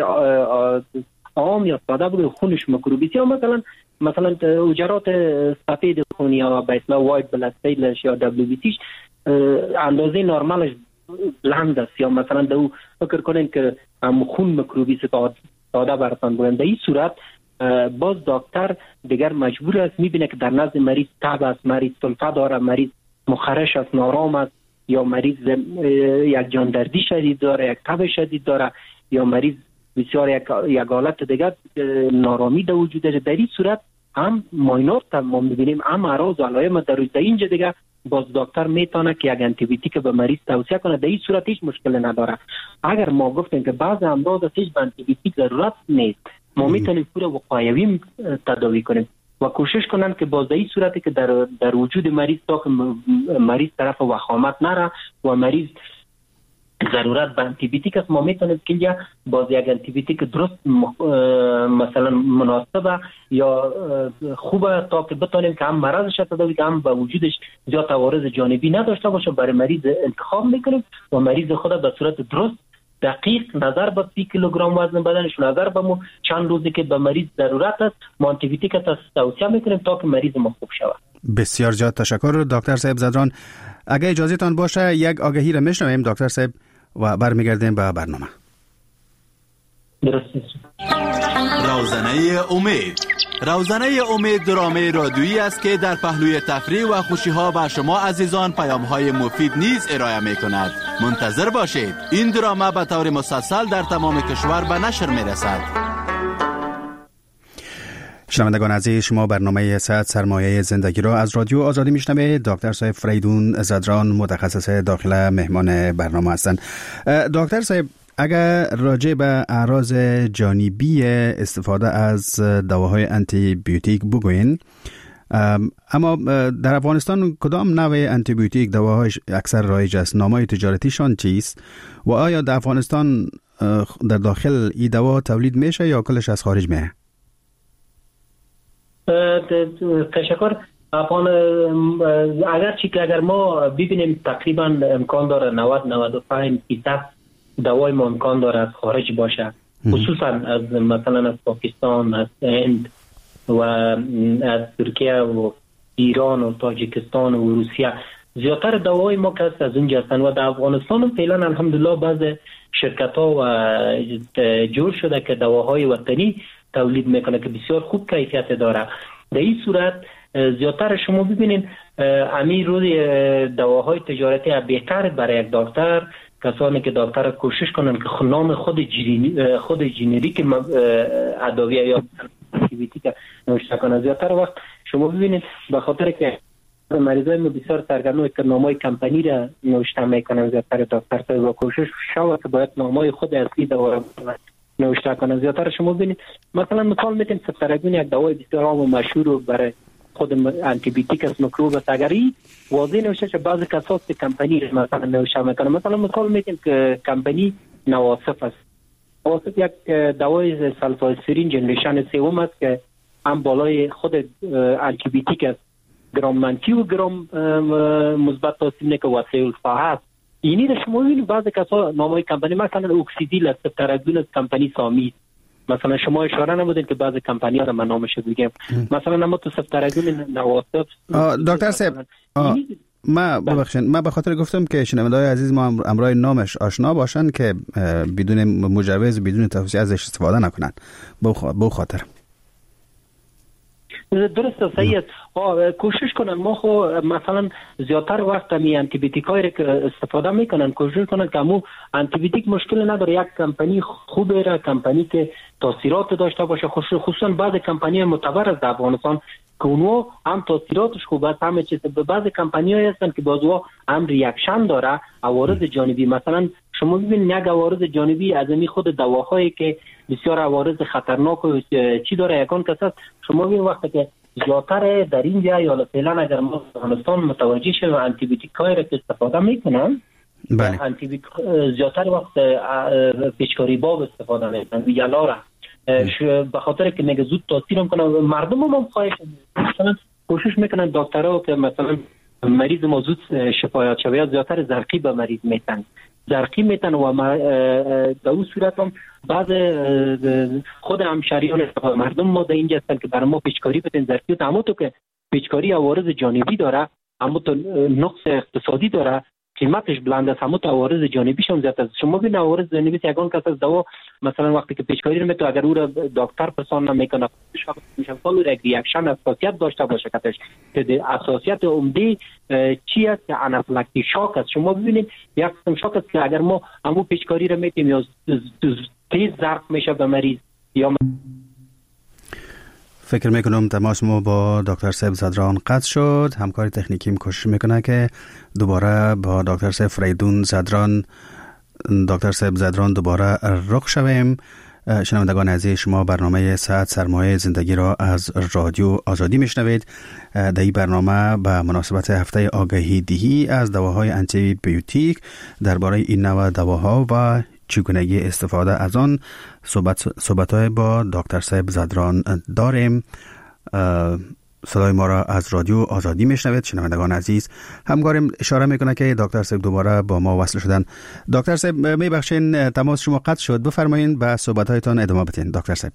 عام یا ساده بگیم خونش میکروبی است، یا مثلا مثلا حجرات سفید خون یا به اصطلاح وایت بلاد سیلش یا دبلیو بی سی اندازه نرمالش بلند است، یا مثلا دو فکر کنین که امو خون میکروبی است ساده براتون بگم. در این صورت باز دکتر دیگر مجبور است میبینه که در نزد مریض تب است، مریض سلفه داره، مریض مخرش است، نارام است، یا مریض یک جاندردی شدید داره، یک تب شدید داره، یا مریض بسیار یک یک حالت دیگر نارامی در وجودش. در این صورت هم معاینات ما میبینیم، هم اعراض و علائم در روز اینجا دیگه باز دکتر میتونه که یک آنتی بیوتیک به مریض توصیه کنه. در این صورت هیچ مشکل نداره. اگر ما گفتیم که بعض امراض هیچ آنتی بیوتیک ضرورت نیست، ما میتونیم پورا وقایوی تداوی کنیم و کوشش کنن که باز در این صورتی که در در وجود مریض تا که مریض طرف وخامت نره و مریض ضرورت به آنتی بیوتیک است، ما میتونیم که یا باز یک آنتی بیوتیک درست مثلا مناسبه یا خوبه تا که بتونیم که هم مرضش تداوی که هم به وجودش زیاد عوارض جانبی نداشته باشه برای مریض انتخاب میکنیم و مریض خود به صورت درست دقیق نظر به سی کیلوگرم وزن بدنش، نظر به مو چند روزی که به مریض ضرورت است ما آنتی بیوتیک توصیه میکنیم تا که مریض ما خوب شود.
بسیار زیاد تشکر دکتر صاحب زدران. اگه اجازه تان باشه یک آگهی را میشنویم دکتر صاحب و برمیگردیم به برنامه.
درست.
روزنه امید. روزنه امید درامه رادیویی است که در پهلوی تفریح و خوشی‌ها به شما عزیزان پیام‌های مفید نیز ارائه می‌کند. منتظر باشید. این درامه به طور مسلسل در تمام کشور به نشر می‌رسد.
شنوندگان عزیز، شما برنامه صحت سرمایه زندگی را از رادیو آزادی میشنوید. دکتر صاحب فریدون زدران متخصص داخل مهمان برنامه هستند. دکتر صاحب، اگر راجع به اعراض جانبی استفاده از دواهای آنتی بیوتیک بگوین، اما در افغانستان کدام نوع آنتی بیوتیک دواهای اکثر رایج است؟ نامهای تجارتیشان چیست؟ و آیا در افغانستان در داخل این دوا تولید میشه یا کلش از خارج میه؟
تشکر. افغان اگرچه که اگر ما ببینیم تقریبا امکان داره نود نود و پنج درصد دوای ما امکان داره از خارج باشه، خصوصا از مثلا از پاکستان، از هند و از ترکیه و ایران و تاجیکستان و روسیه. زیادتر دوای ما که از اونجا هستن و در افغانستان هم فعلا الحمدلله بعض شرکت ها و جور شده که دواهای وطنی تولید میکنه که بسیار خوب کیفیت داره. در این صورت زیادتر شما ببینید امیر روی دواهای تجارتی بهتر برای یک دکتر کسانی که دکتر کوشش کنن که نام خود جنری خود جنریک ادویه یا آنتیبیوتیک نوشته کنن. زیادتر وقت شما ببینید به خاطر که مریضای ما بسیار سرگرم که نامای کمپانی را نوشته میکنن، زیادتر دکتر با کوشش شود که باید نامای خود اصلی دوا نوشته کنن. زیادتر شما ببینید مثلا مثال میتونیم سترگون یک دوای بسیار عام و مشهور برای خود آنتی بیوتیک است میکروب است. اگر این واضح نوشته که بعضی کسات کمپانی مثلا نوشته میکنه، مثلا مثال میگیم که کمپانی نواصف است. نواصف یک دوای سلفاسیرین جنریشن سوم است که هم بالای خود آنتی بیوتیک است، گرام منفی و گرام مثبت تاثیر میکنه و سیلفا هست. اینی رو شما ببینید بعضی کسا نامای کمپانی مثلا اوکسیدیل است، تراگون از کمپانی سامی. مثلا شما اشاره نمودید که بعضی کمپانی ها رو من نامش بگم، مثلا نما تو سفترگون نواصف.
دکتر صاحب ما ببخشید، ما به خاطر گفتم که شنونده‌های عزیز ما امرای نامش آشنا باشن که بدون مجوز بدون توصیه ازش استفاده نکنن. به خاطر
درسته، صحیح است. کوشش کنن ما خو مثلا زیاتر وقت می آنتی بیوتیکایی که استفاده میکنن کوشش کنن که مو آنتی بیوتیک مشکل نداره، یک کمپانی خوبه را کمپانی که تاثیرات داشته باشه، خصوصا بعض کمپانی معتبر از افغانستان که اونو هم تاثیراتش خوب است، همه چیز. به بعض کمپانی‌ها هستن که بازو هم ریاکشن داره، عوارض جانبی. مثلا شما ببینید یک عوارض جانبی از این خود دواهایی که بسیار عوارض خطرناک و چی داره یکان کسات. شما ببینید وقتی که زیاتر در اینجا یا فعلا اگر ما افغانستان متوجه شیم آنتی بیوتیکایی را که استفاده میکنن،
بله
آنتی بیوتیک زیاتر وقت پیچکاری باب استفاده میکنن ویالا را به خاطر که میگه زود تاثیر میکنه. مردم هم خواهش مثلا کوشش میکنن دکترها که مثلا مریض ما زود شفایت شوه، زیاتر زرقی به مریض میتن زرقی میتن و به اون صورت هم بعض خود همشریان مردم ما در اینجا هستن که برای ما پیچکاری بتن زرقی، اما تو که پیچکاری عوارض جانبی داره، اما تو نقص اقتصادی داره، قیمتش بلند است، همون عوارض جانبیش هم زیاد است. شما ببین عوارض جانبی یگان کس از دوا مثلا وقتی که پیچکاری رو میتونه اگر او را دکتر پرسان نمیکنه میشه فالو ریاکشن اساسیت داشته باشه کتش که اساسیت عمده چی است که آنافیلاکسی شاک است. شما ببینید یک قسم شاک است که اگر ما همون پیچکاری رو میتیم یا تیز ضرب میشه به مریض یا
فکر میکنم تماس ما با دکتر صاحب زدران قطع شد. همکار تکنیکیم کوشش میکنه که دوباره با دکتر صاحب فریدون زدران دکتر صاحب زدران دوباره رخ شویم. شنوندگان عزیز، شما برنامه ساعت سرمایه زندگی را از رادیو آزادی میشنوید. در این برنامه به مناسبت هفته آگاهی دهی از دواهای آنتی بیوتیک درباره این نوع دواها و چگونگی استفاده از آن صحبت صحبت‌های با دکتر صاحب زدران داریم. صدای ما را از رادیو آزادی میشنوید. شنوندگان عزیز، همکارم اشاره میکنه که دکتر صاحب دوباره با ما وصل شدن. دکتر صاحب میبخشین تماس شما قطع شد، بفرمایید به صحبت‌هایتان ادامه بدین. دکتر صاحب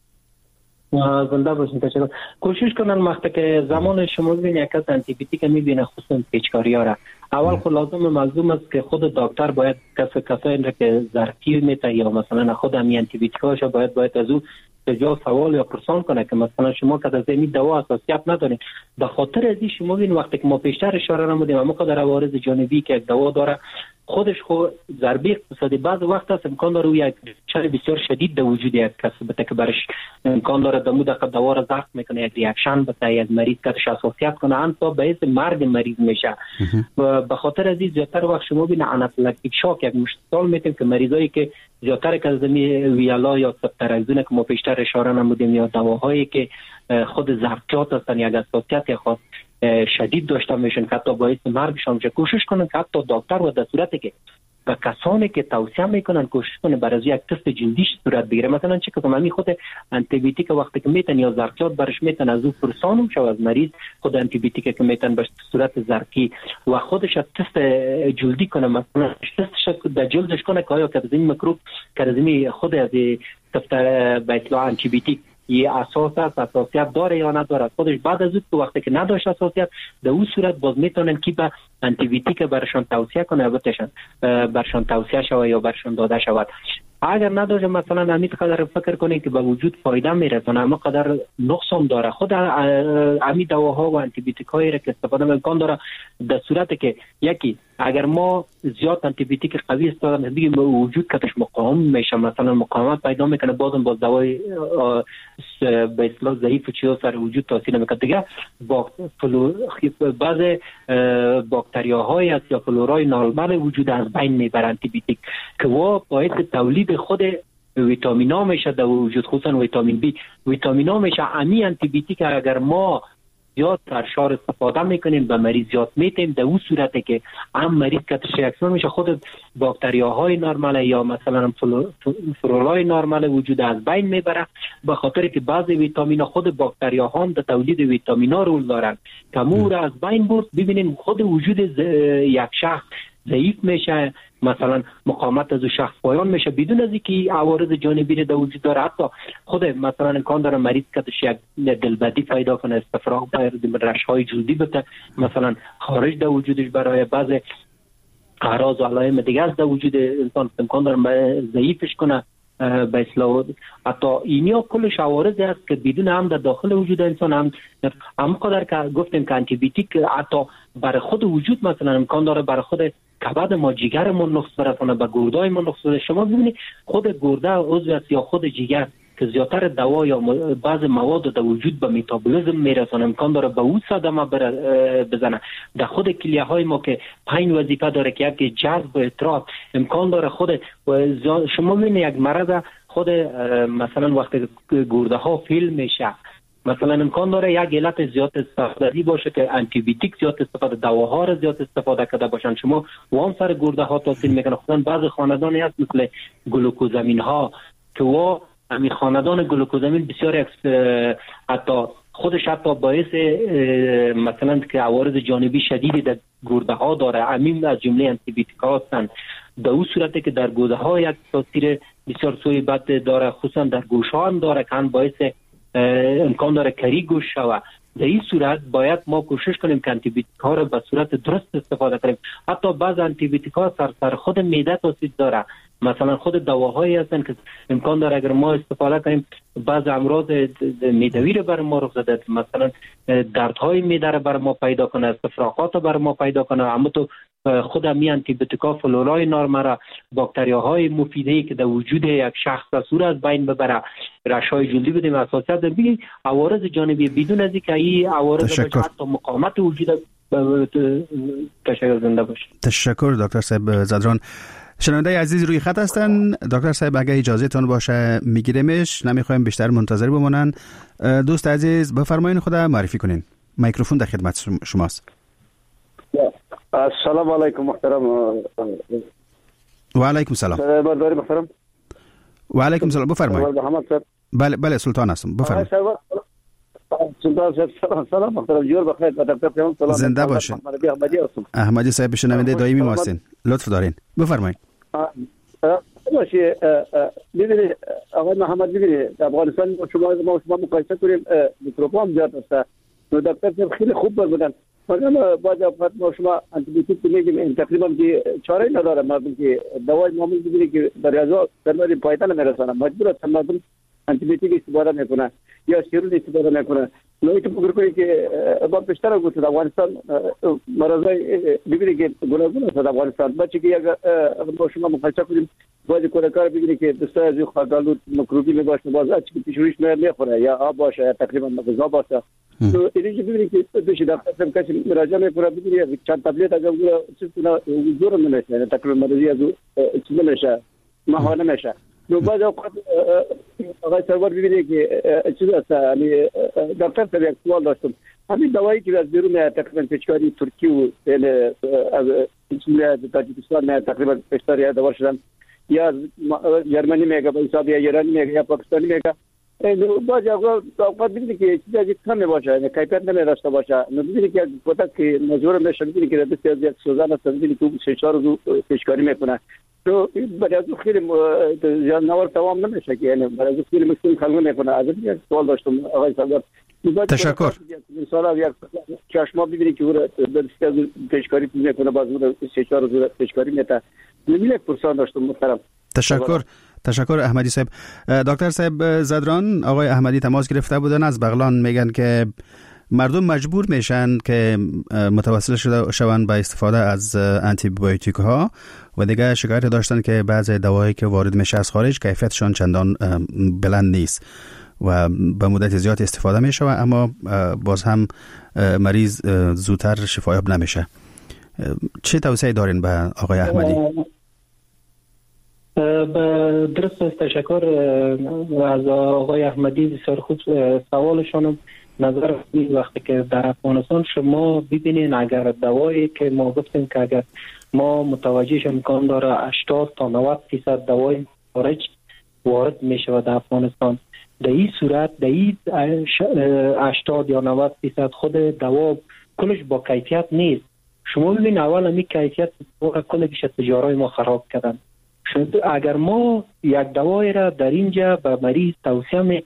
زنده باشین. تشکر. کوشش کنن وقتی که زمان شما ببینید یک از آنتی بیوتیک میبینه خصوصا پیچکاری ها را اول خود لازم ملزوم است که خود دکتر باید کس کسایی را که زرقی میته یا مثلا خود همی آنتی بیوتیکاش باید باید از او جا سوال یا پرسان کنه که مثلا شما که از این دوا اساسیت ندارین. به خاطر از این شما ببین وقتی که ما پیشتر اشاره نمودیم اما که در عوارض جانبی که یک دوا داره خودش خود ضربه اقتصادی بعض وقت است امکان داره یک شر بسیار شدید در وجود یک کس بده که برش امکان داره دمو دقیقه دوا را ضبط میکنه، یک ریاکشن بده، یک مریض کتش اساسیت کنه انتا باعث مرگ مریض میشه. و به خاطر از این زیادتر وقت شما ببین آنافیلاکتیک شاک یک مثال میتیم که مریضایی که زیادتر که از ویالا یا سبترازون که ما پیشتر اشاره نمودیم یا دواهایی که خود ضربات هستن یک اساسیت خاص شدید داشته میشن که حتی باعث مرگشان میشه، کوشش کنن که حتی دکتر و در صورتی که به کسانی که توصیه میکنن کوشش کنن برای یک تست جلدیش صورت بگیره. مثلا چه که همین خود آنتی بیوتیک وقتی که میتن یا زرقیات برش میتن از او پرسانم شو از مریض خود آنتی بیوتیک که میتن به صورت زرقی و خودش تست جلدی کنه، مثلا تستش در جلدش کنه که آیا که از این میکروب که از این خود از تفتر به اطلاع آنتی بیوتیک یه اساس است، اساسیت داره یا نداره. خودش بعد از اون وقتی که نداشت اساسیت در اون صورت باز میتونن که به آنتی بیوتیک برشان توصیه کنه یا بتشن برشان توصیه شود یا برشان داده شود. اگر نداشت مثلا همین قدر فکر کنید که به وجود فایده میرسونه اما قدر نقص داره. خود همین دواها و آنتی بیوتیک هایی را که استفاده امکان داره در صورتی که یکی اگر ما زیاد آنتی بیوتیک قوی استفاده میکنیم به وجود کتش مقاوم میشه، مثلا مقاومت پیدا میکنه، بازم باز دوای به اصطلاح ضعیف چیزا سر وجود تاثیر نمیکنه دیگه. با فلو بعض باکتریاهای است یا فلورای نارمال وجود از بین میبرن آنتی بیوتیک که وا باعث تولید خود ویتامینا میشه در وجود، خصوصا ویتامین بی. ویتامینا میشه امی آنتی بیوتیک اگر ما زیاد سرشار استفاده میکنیم به مریض زیاد میتیم، در اون صورتی که هم مریض کتش ریاکسیون میشه، خود باکتریاهای نرمال یا مثلا فرولای نرمال وجود از بین میبره، به خاطر که بعضی ویتامین خود باکتریاها هم در تولید ویتامینا رول دارن که مور از بین برد. ببینین خود وجود یک شخص ضعیف میشه، مثلا مقاومت از شخص پایان میشه بدون از اینکه عوارض جانبی در وجود داره. حتی خود مثلا امکان داره مریض کتش یک دلبدی پیدا کنه، استفراغ رشهای جلدی بده، مثلا خارج در وجودش برای بعض اعراض و علائم دیگه از در وجود انسان امکان داره ضعیفش کنه به اصطلاح. حتی اینیا کلش عوارض است که بدون هم در داخل وجود انسان هم هم قدر که گفتیم که آنتی بیوتیک حتی برای خود وجود مثلا امکان داره برای خود کبد ما جگر ما نقص برسانه، به گردای ما نقص برسانه. شما ببینید خود گرده عضو است یا خود جگر که زیاتر دوا یا بعض مواد در وجود به متابولیسم میرسانه، امکان داره به اون صدمه بزنه. در خود کلیه های ما که پنج وظیفه داره که یک جذب و اطراف، امکان داره خود شما ببینید یک مرض خود مثلا وقتی گرده ها فیل میشه، مثلا امکان داره یک علت زیاد استفاده باشه که آنتی بیوتیک زیاد استفاده، دواها را زیاد استفاده کرده باشن، شما وام سر گرده ها تاثیر میکنه. خصوصا بعضی خاندانی هست مثل گلوکوزامین ها که وا همین خاندان گلوکوزامین بسیار حتی خودش حتی باعث مثلا که عوارض جانبی شدیدی در گرده ها داره، همین از جمله آنتی بیوتیک ها هستن. در اون صورتی که در گرده ها یک تاثیر بسیار سوی بد داره، خصوصا در گوش ها هم داره که باعث امکان داره کری گوش شود. در این صورت باید ما کوشش کنیم که آنتی بیوتیک ها را به صورت درست استفاده کنیم. حتی بعض آنتی بیوتیک ها سر سر خود معده تاثیر داره، مثلا خود دواهایی هستن که امکان داره اگر ما استفاده کنیم بعض امراض معدوی رو بر ما رخ داده، مثلا دردهای معده رو بر ما پیدا کنه، استفراغات رو بر ما پیدا کنه. اما تو خود می آنتی بیوتیکا فلورای نرمال باکتریاهای مفیدی که در وجود یک شخص صورت از بین ببره، رشهای جلدی بدیم اساسیت ببینید عوارض جانبی بدون از اینکه این عوارض حتی مقاومت وجود تشکر زنده باشه.
تشکر دکتر صاحب زدران. شنونده عزیز روی خط هستن. دکتر صاحب اگه اجازه تون باشه میگیریمش، نمیخوایم بیشتر منتظر بمونن. دوست عزیز بفرمایید خود معرفی کنین. میکروفون در خدمت شماست.
السلام علیکم محترم.
و علیکم سلام.
برداری محترم.
و علیکم سلام بفرمایید. بله بله سلطان هستم بفرمایید.
سلطان صاحب سلام سلام محترم جور بخیر. دکتر سلام
زنده باشین. احمدی صاحب شنونده دائمی ما هستین، لطف دارین بفرمایید.
باشه ببینید آقای محمد، ببینید افغانستان شما ما شما مقایسه کنیم میکروبام زیاد است. نو دکتر صاحب خیلی خوب بودن، مگر بعضی اوقات ما شما آنتی بیوتیک میگیم تقریبا که چاره نداره، مردم که دوای معمول ببینید که در غذا در پایدار نمیرسونه، مجبور است مردم آنتی بیوتیک استفاده میکنه یا سیرون استفاده میکنه. نوعی تو فکر کنید که با بیشتر گفت افغانستان مرضای ببینید که گوناگون است افغانستان. بچه که یک با شما مقایسه کنیم بعضی کارکار ببینید که دسته از خاردالو میکروبی میباشه، باز اچ که پیشوریش میخوره یا آب باشه یا تقریبا غذا باشه. تو اینجا ببینید که بشه دکتر کسی مراجعه میکنه ببینید چند تبلیغ از اون چیزا زور نمیشه، تقریبا مریضی از چیز نمیشه، محال نمیشه. دو بعد اوقات آقای سرور ببینید که چیز است. یعنی دکتر صاحب یک سوال داشتم، همین دوایی که از بیرون تقریبا پیشکاری ترکیه و از تاجیکستان تقریبا پیشکاری دوا شدن، یا جرمنی میگه به حساب یا ایرانی میگه یا پاکستانی میگه، بعضی اوقات ببینید که چیزی کم باشه، کیفیت نمیداشته باشه. ببینید که پتک که مجبور میشه ببینید که دستی از یک سوزن است، ببینید که سه چهار روز پیشکاری میکنه. تو برای از خیلی زیاد نوار تمام نمیشه که یعنی برای از خیلی مشکل خلق میکنه. از یک سوال داشتم آقای سردار.
تشکر.
مثلا یک چشما ببینید که اون دستی از پیشکاری میکنه، باز اون سه چهار روز پیشکاری میته. نمیشه پرسان داشتم محترم.
تشکر. تشکر احمدی صاحب. دکتر صاحب زدران آقای احمدی تماس گرفته بودن از بغلان، میگن که مردم مجبور میشن که متوسل شده شوند به استفاده از آنتی بیوتیک ها و دیگه شکایت داشتن که بعضی دوایی که وارد میشه از خارج کیفیتشان چندان بلند نیست و به مدت زیاد استفاده میشه اما باز هم مریض زودتر شفایاب نمیشه. چه توصیه دارین به آقای احمدی؟
درست است. تشکر از آقای احمدی، بسیار خوب سوالشون. نظر این وقتی که در افغانستان شما ببینین اگر دوایی که ما گفتیم که اگر ما متوجهش امکان داره هشتاد تا نود درصد دوای خارج وارد میشه در افغانستان، در این صورت در این هشتاد یا نود درصد خود دوا کلش با کیفیت نیست. شما ببین اول همی کیفیت کلش تجارای ما خراب کردن. اگر ما یک دوایی را در اینجا به مریض توصیه می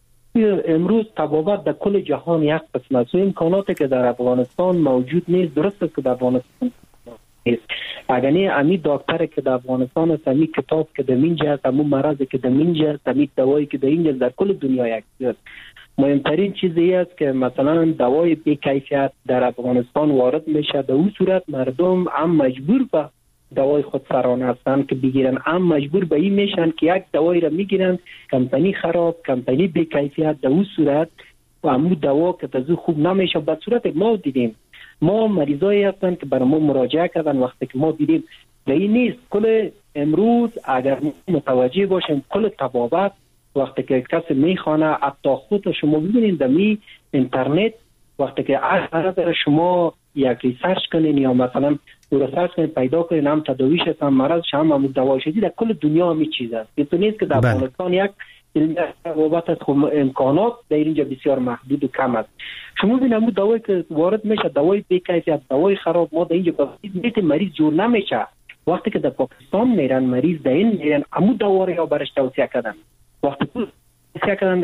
امروز طبابت در کل جهان یک قسم است و امکاناتی که در افغانستان موجود نیست. درسته که در افغانستان نیست، اگر نه امی دکتر که در افغانستان است، امی کتاب که در اینجا است، امی مرض که در اینجا است، امی دوایی که در اینجا در کل دنیا یک است. مهمترین چیزی است که مثلا دوای بی کیفیت در افغانستان وارد میشه، در اون صورت مردم هم مجبور به دوای خود سرانه هستند که بگیرن، هم مجبور به این میشن که یک دوایی را میگیرن کمپانی خراب، کمپانی بی کیفیت. در اون صورت و همون دوا که تازه خوب نمیشه. به صورت ما دیدیم ما مریضایی هستن که برای ما مراجعه کردن، وقتی که ما دیدیم در این نیست. کل امروز اگر متوجه باشیم کل طبابت وقتی که کسی میخوانه، حتی خود شما ببینید در می اینترنت وقتی که از شما یک ریسرچ کنین یا مثلا ریسرچ کنین پیدا کنین هم تداویش هست هم مرضش هم هم دواش هستی، در کل دنیا همی چیز هست. این تو نیست که در افغانستان یک بابت از امکانات در اینجا بسیار محدود و کم است. شما ببینید همون دوایی که وارد میشه دوای بی کیفیت، دوای خراب، ما در اینجا بیت مریض جور نمیشه. وقتی که در پاکستان میرن مریض در این میرن همون دوا رو یا برش توصیه کردن، وقتی توصیه کردن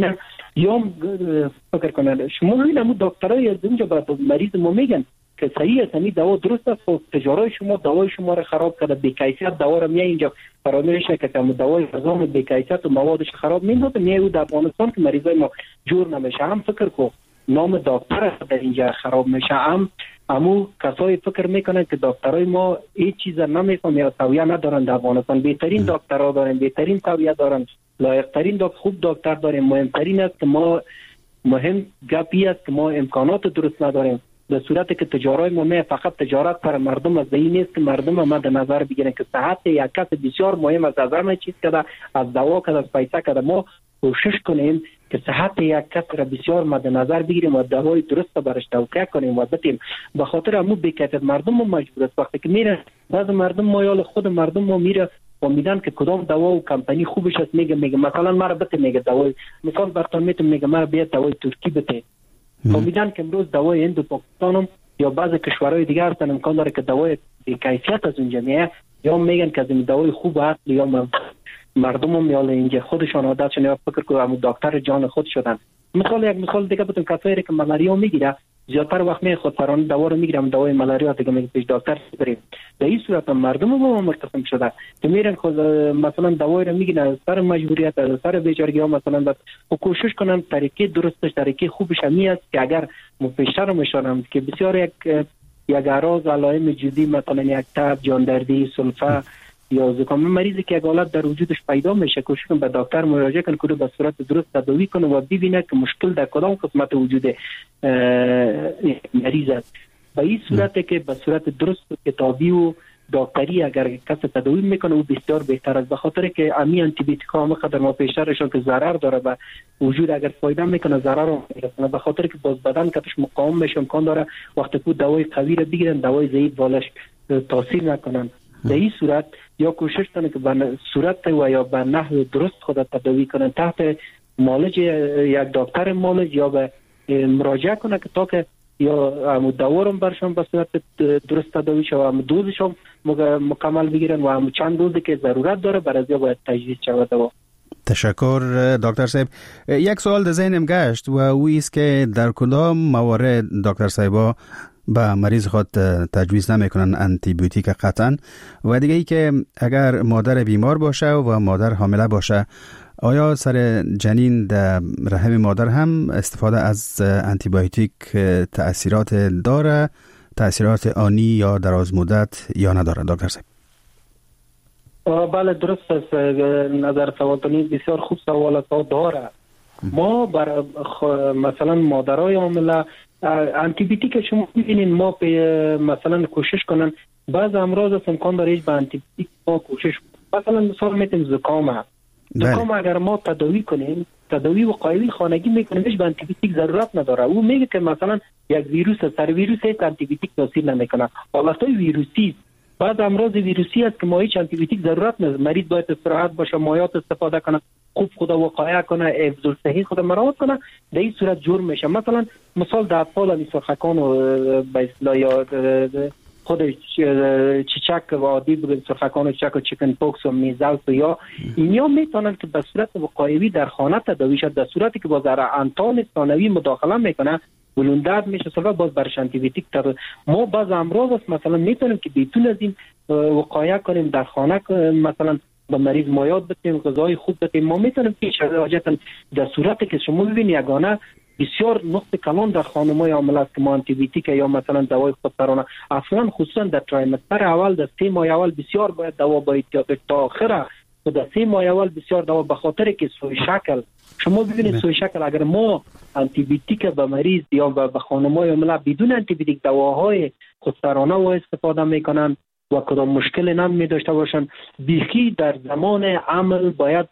یا فکر کنن شما ببینید همون دکترای از اینجا به مریض ما میگن که صحیح است همین دوا درست است، خب تجارای شما دوای شما رو خراب کرده، بی کیفیت دوا رو میای اینجا فراموش که همون دوای نظام بی کیفیت و موادش خراب میندازه میای در افغانستان که مریضای ما جور نمیشه. هم فکر کو نام دکتر در اینجا خراب میشه، هم همو کسایی فکر میکنن که دکترای ما هیچ چیز نمیفهمن یا سویه ندارن. در افغانستان بهترین دکترها دارن، بهترین سویه دارن، لایق‌ترین دکتر خوب دکتر داریم. مهمترین است که ما مهم گپی است که ما امکانات درست نداریم. به صورتی که تجارای ما می فقط تجارت پر مردم از این نیست که مردم ما در نظر بگیرن که صحت یک کس بسیار مهم است. از هر چیز که از دوا که از پیسه که ما کوشش کنیم که صحت یک کس را بسیار مد نظر بگیریم و دوای درست برش توقیع کنیم و بدیم. به خاطر همون بی‌کیفیت مردم ما مجبور است وقتی که میره بعض مردم ما یا خود مردم ما میره و میدن که کدام دوا و کمپانی خوبش است، میگه میگه مثلا مرا بده، میگه دوای مثال براتون میتونم میگه مرا بیا دوای ترکی بده. خب میدن که امروز دوای هند و پاکستان یا بعض کشورهای دیگه هستن امکان داره که دوای بی‌کیفیت از اونجا میاد، یا میگن که از این دوای خوب است یا مردم هم یا اینجا خودشان عادتشون یا فکر کنم دکتر جان خود شدن. مثال یک مثال دیگه بتون کسایی که ملاریا میگیره زیادتر وقت می خود سرانه دوا رو میگیرم، دوای ملاریا دیگه میگه پیش دکتر بریم. در این صورت مردم ما مرتقم شده که میرن خود مثلا دوای رو میگیرن از سر مجبوریت از سر بیچارگی ها مثلا بس کوشش کنن طریقه درستش طریقه خوبش همی است که اگر مفشر میشونم که بسیار یک یک اعراض علائم جدی مثلا یک تب، جان دردی، سلفه یا زکام مریضی که یک حالت در وجودش پیدا میشه کوشش کنه به دکتر مراجعه کنه که به صورت درست تداوی کنه و ببینه که مشکل در کدام قسمت وجود مریض است. به این صورت که به صورت درست کتابی و دکتری اگر کسی تداوی میکنه او بسیار بهتر است، به خاطر که امی آنتی بیوتیک ها مقدر ما پیشترشون که ضرر داره و وجود اگر فایده میکنه ضرر رو میرسونه، به خاطر که باز بدن کتش مقاوم میشه امکان داره وقتی که دوای قوی رو بگیرن دوای ضعیف بالش تاثیر نکنن. در این صورت یا کوشش کنه که به صورت و یا به نحو درست خود تداوی کنن تحت معالج یک دکتر معالج یا به مراجعه کنه که تا که یا هم دوارم برشون به صورت درست تداوی شود و هم دوزشون مکمل بگیرن و هم چند دوزی که ضرورت داره برای یا باید تجویز شود. دوا
تشکر دکتر صاحب. یک سوال در ذهنم گشت و او است که در کدام موارد دکتر صاحبا با مریض خود تجویز نمیکنن انتی بیوتیک قطعا، و دیگه ای که اگر مادر بیمار باشه و مادر حامله باشه آیا سر جنین در رحم مادر هم استفاده از انتی بیوتیک تأثیرات داره، تأثیرات آنی یا دراز مدت یا نداره دکتر صاحب؟
بله درست است. نظر سوالتون بسیار خوب سوال است داره. ما بر مثلا مادرای حامله انتی بیوتیک شما ببینید ما به مثلا کوشش کنن بعض امراض است امکان داره به انتی بیوتیک ما کوشش مثلا مثال میتونیم زکام زکام اگر ما تداوی کنیم تداوی وقایوی خانگی میکنه بهش به آنتی بیوتیک ضرورت نداره. او میگه که مثلا یک ویروس سر ویروس هیچ آنتی بیوتیک تاثیر نمیکنه. حالتهای ویروسی بعد امراض ویروسی است که ما هیچ آنتی بیوتیک ضرورت نداره. مریض باید استراحت باشه، مایات استفاده کنه، خوب خود وقایع کنه، حفظ الصحه خود مراعات کنه، در این صورت جرم میشه. مثلا مثال در اطفال این سرخکان و به اصطلاح یا خود چیچک و عادی بگیم سرخکان و چیچک و چیکن پوکس و میزلز یا اینیا میتونن که به صورت وقایوی در خانه تداوی شد. در صورتی که باز در انتان ثانوی مداخله میکنه ولوندت میشه سبب باز برش آنتی بیوتیک تر. ما باز امراض است مثلا میتونیم که بیتون از این وقایع کنیم در خانه، مثلا با مریض مایات بدیم، غذای خوب بدیم. ما میتونیم که شجاعتا در صورتی که شما ببینید یگانه بسیار نقطه کلان در خانم‌های حامله است که ما آنتی بیوتیک یا مثلا دوای خودسرانه اصلا خصوصا در تریمستر اول در سه ماه اول بسیار باید دوا باید تا آخره و در سه ماه اول بسیار دوا، به خاطر که سوی شکل شما ببینید سوی شکل اگر ما آنتی بیوتیک به مریض یا به خانم‌های حامله بدون آنتی بیوتیک دواهای خودسرانه و استفاده میکنن و کدام مشکل نم می داشته باشن، بیخی در زمان عمل باید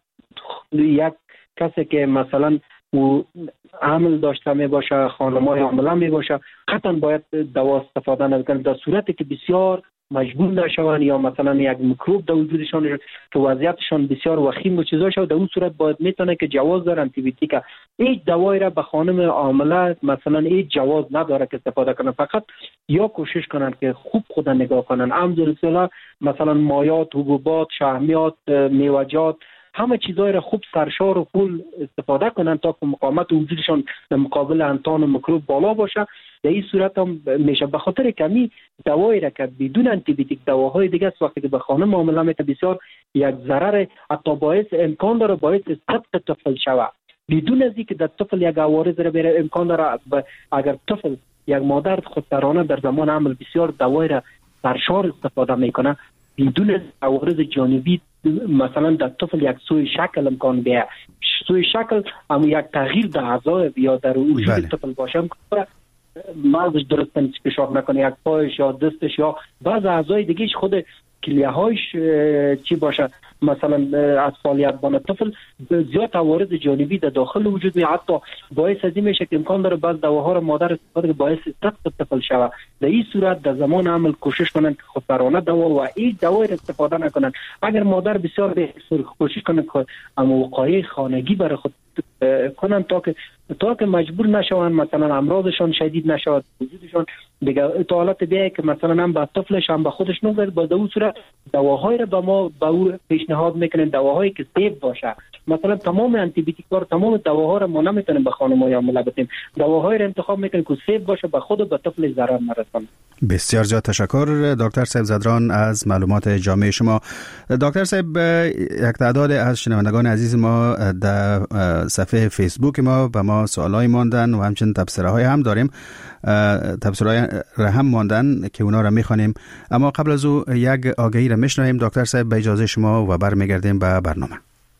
یک کسی که مثلا و عمل داشته می باشه، خانم‌های حامله می باشه، قطعا باید دوا استفاده نکنه. در صورتی که بسیار مجبور نشون یا مثلا یک میکروب در وجودشان که وضعیتشان بسیار وخیم و چیزا شد، در اون صورت باید میتونه که جواز داره آنتی بیوتیک. هیچ دوایی را به خانم حامله مثلا هیچ جواز نداره که استفاده کنه، فقط یا کوشش کنن که خوب خود نگاه کنن. امثال مثلا مایات، حبوبات، شحمیات، میوه‌جات، همه چیزای را خوب سرشار و فول استفاده کنن تا که مقاومت وجودشان در مقابل انتان و میکروب بالا باشه. در این صورت هم میشه. به خاطر کمی دوایی را که بدون آنتی بیوتیک دواهای دیگه است وقتی که به خانم حامله میته بسیار یک ضرر حتی باعث امکان داره باعث سقط طفل شوه. بدون از اینکه در طفل یک عوارض را بره امکان داره اگر طفل یک مادر خودسرانه در زمان حمل بسیار دوایی را سرشار استفاده میکنه بدون عوارض جانبی، مثلا در طفل یک سوی شکل امکان بیه، سوی شکل هم یک تغییر در اعضای یا در وجود طفل باشه، مغزش درست نیست پیشاب نکنه، یک پایش یا دستش یا بعض اعضای دیگهش خود کلیه‌هایش چی باشه مثلا از فعالیت بانه طفل زیاد عوارض جانبی در داخل وجود می، حتی باعث از این میشه که امکان داره بعض دواها را مادر استفاده که باعث سقط طفل شوه. در این صورت در زمان عمل کوشش کنن که خودسرانه دوا و این دوا را استفاده نکنن. اگر مادر بسیار به کوشش کنه که وقایع خانگی برای خود کنن تا که تا که مجبور نشون مثلا امراضشان شدید نشود وجودشان دیگه تا حالت بیای که مثلا هم به طفلش هم به خودش نگذره. با در اون صورت دواهایی را به ما به او پیشنهاد میکنن، دواهایی که سیف باشه. مثلا تمام آنتی بیوتیک‌ها تمام دواها را ما نمیتونیم به خانم‌های حامله بدیم، دواهایی را انتخاب میکنیم که سیف باشه به خود و به طفل ضرر نرسونه.
بسیار زیاد تشکر دکتر صاحب زدران از معلومات جامع شما. دکتر صاحب یک تعداد از شنوندگان عزیز ما در صفحه فیسبوک ما به ما سوالای ماندن و همچنین تبصره های هم داریم، تبصره های را هم ماندن که اونا را میخوانیم، اما قبل از او یک آگهی را میشنویم دکتر صاحب به اجازه شما و برمیگردیم به برنامه.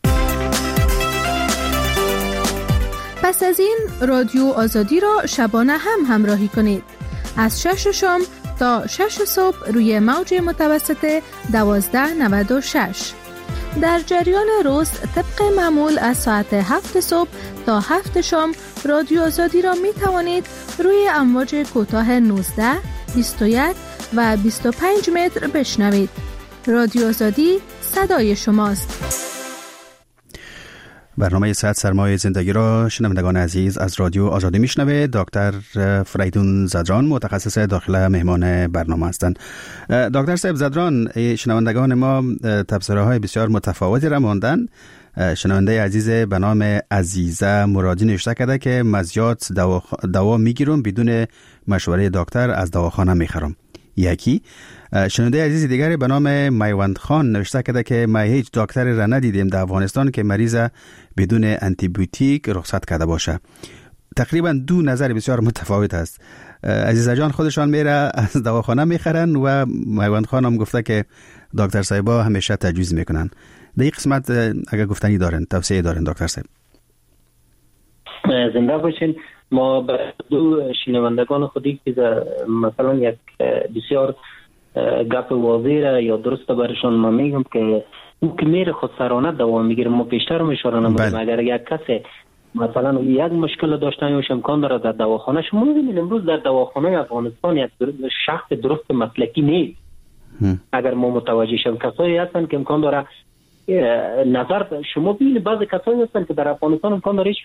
پس از این رادیو آزادی را شبانه هم همراهی کنید از شش شام تا شش صبح روی موج متوسط دوازده نود و شش. در جریان روز طبق معمول از ساعت هفت صبح تا هفت شام رادیو آزادی را می توانید روی امواج کوتاه نوزده، بیست و یک و بیست و پنج متر بشنوید. رادیو آزادی صدای شماست.
برنامه صحت سرمایه زندگی را شنوندگان عزیز از رادیو آزادی میشنوه. دکتر فریدون زدران متخصص داخله مهمان برنامه هستند. دکتر صاحب زدران، شنوندگان ما تبصره های بسیار متفاوتی را ماندن. شنونده عزیز به نام عزیزه مرادی نوشته کرده که مزیات دوا, دوا میگیرم بدون مشوره دکتر از دواخانه میخرم. یکی شنونده عزیز دیگری به نام میوند خان نوشته کرده که ما هیچ دکتری را ندیدیم در افغانستان که مریض بدون آنتی بیوتیک رخصت کرده باشه. تقریبا دو نظر بسیار متفاوت است. عزیزه جان خودشان میره از دواخانه میخرن و میوند خان هم گفته که دکتر صاحبا همیشه تجویز میکنن. در این قسمت اگر گفتنی دارن توصیه دارن دکتر صاحب؟
زنده باشین. ما به دو شنوندگان خودی که مثلا یک بسیار گپ واضح را یا درست برشان ما میگم که او که میره خود سرانه دوام میگیره. ما پیشتر هم اشاره نمودیم اگر یک کسی مثلا یک مشکل داشتن یا امکان داره در دواخانه. شما می‌بینید امروز در دواخانه افغانستان یک شخص درست مسلکی نیست. اگر ما متوجه شیم کسایی هستن که امکان داره نظر شما ببینید بعضی کسایی هستن که در افغانستان امکان داره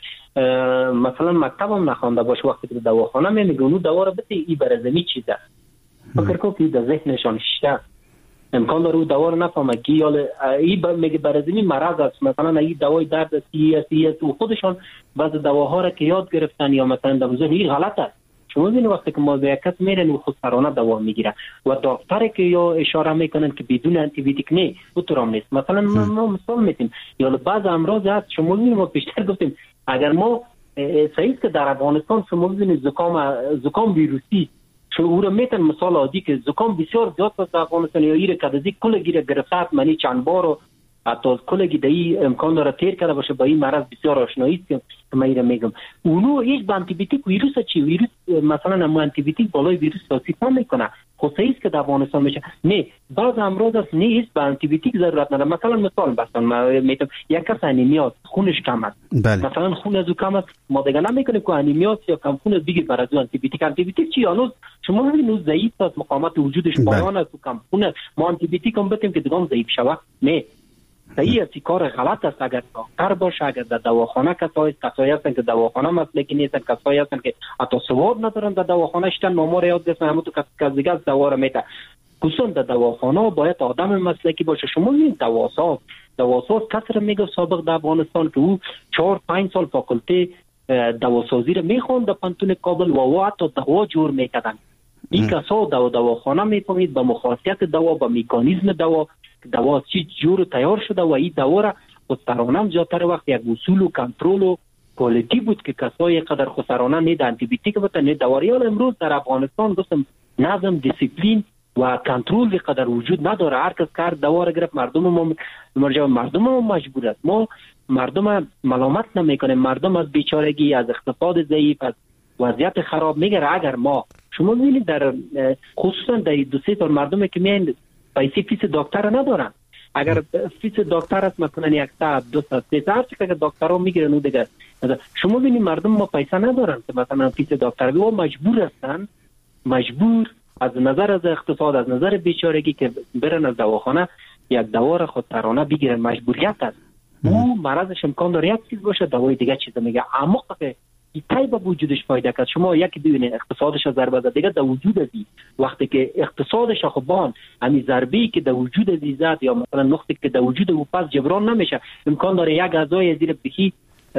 مثلا مکتب هم نخوانده باشه، وقتی که دواخانه میگه اونو دوا رو بده ای برزمی چیزه فکر کنم که در ذهنشان شته امکان داره او دوا رو نفهمه که یا ای میگه برزمی مرض است، مثلا ای دوای درد است ای است ای است و خودشان بعض دواها رو که یاد گرفتن یا مثلا در ذهن این غلط است. شما ببینید وقتی که ما به یک کس میرن و خودسرانه دوا میگیره و دکتر که یا اشاره میکنن که بدون آنتی بیوتیک نه او طورم نیست. مثلا ما مثال میتیم یا بعض امراض هست شما ببینید ما پیشتر گفتیم اگر ما صحیح که در افغانستان شما ببینید زکام زکام ویروسی شو رو میتن مثال عادی که زکام بسیار زیاد است در افغانستان یا ایره کدی کلگی گرفت منی چند بار حتی از کلگی دایی امکان داره تیر کرده باشه با این مرض بسیار آشنایی است که من ایره میگم اونو هیچ با آنتی بیوتیک ویروس چی ویروس مثلا ما آنتی بیوتیک بالای ویروس تاثیر نمیکنه. خب صحیح است که در افغانستان میشه نه بعض امراض است نیست با آنتی بیوتیک ضرورت نداره. مثلا مثال بستن من میگم یک کس انیمیا خونش کم است بله. مثلا خون از او کم است ما دیگه نمیکنیم که انیمیا یا کم خون بگیر بر از آنتی بیوتیک. آنتی بیوتیک چی هنوز شما ببینید ضعیف است مقاومت وجودش پایان است و کم خون ما آنتی بیوتیک هم بدیم که دیگه ضعیف شوه نه صحیح است. کار غلط است. اگر دکتر باشه اگر در دواخانه کسایی کسایی هستن که دواخانه مسلکی نیستن کسایی هستن که حتی سواد ندارن در دواخانه شتن مامور یاد گرفتن همون تو کس دیگه از دوا رو میده خصوصا در دواخانه باید آدم مسلکی باشه. شما این دواساز دواساز کس رو میگه سابق در افغانستان که او چهار پنج سال فاکولته دواسازی رو میخوند در پانتون کابل و او حتی دوا جور میکردن. این کسا دوا دواخانه میفهمید با مخاصیت دوا با مکانیزم دوا دوا چی جور تیار شده و این دوا را خودسرانه زیادتر وقت یک اصول و کنترل و کوالیتی بود که کسای قدر خودسرانه نه آنتی بیوتیک بودن نه دواریال. امروز در افغانستان گفتم نظم دیسیپلین و کنترل قدر وجود نداره. هر کس کار دوا را گرفت مردم ما مرجع مردم ما مجبور است. ما مردم ملامت نمیکنیم مردم از بیچارگی از اقتصاد ضعیف از وضعیت خراب میگه. اگر ما شما ببینید در خصوصا در دو سه تا مردمی که میان پیسه فیس دکتر ندارن اگر فیس دکتر است مثلا یک تا دو تا سه تا که دکترها میگیرن و دیگه شما ببینید مردم ما پیسه ندارن که مثلا فیس دکتر و مجبور هستن مجبور از نظر از اقتصاد از نظر بیچارگی که برن از دواخانه یک دوا را خودسرانه بگیرن مجبوریت است. او مرضش امکان داره یک چیز باشه دوای دیگه چیز میگه اما که ایتای با وجودش فایده کرد. شما یکی ببینید اقتصادش ضربه زد دیگه در وجود ازی وقتی که اقتصادش خوبان همین ضربه‌ای که در وجود ازی زد یا مثلا نقطه که در وجود او پس جبران نمیشه امکان داره یک اعضای زیر بخی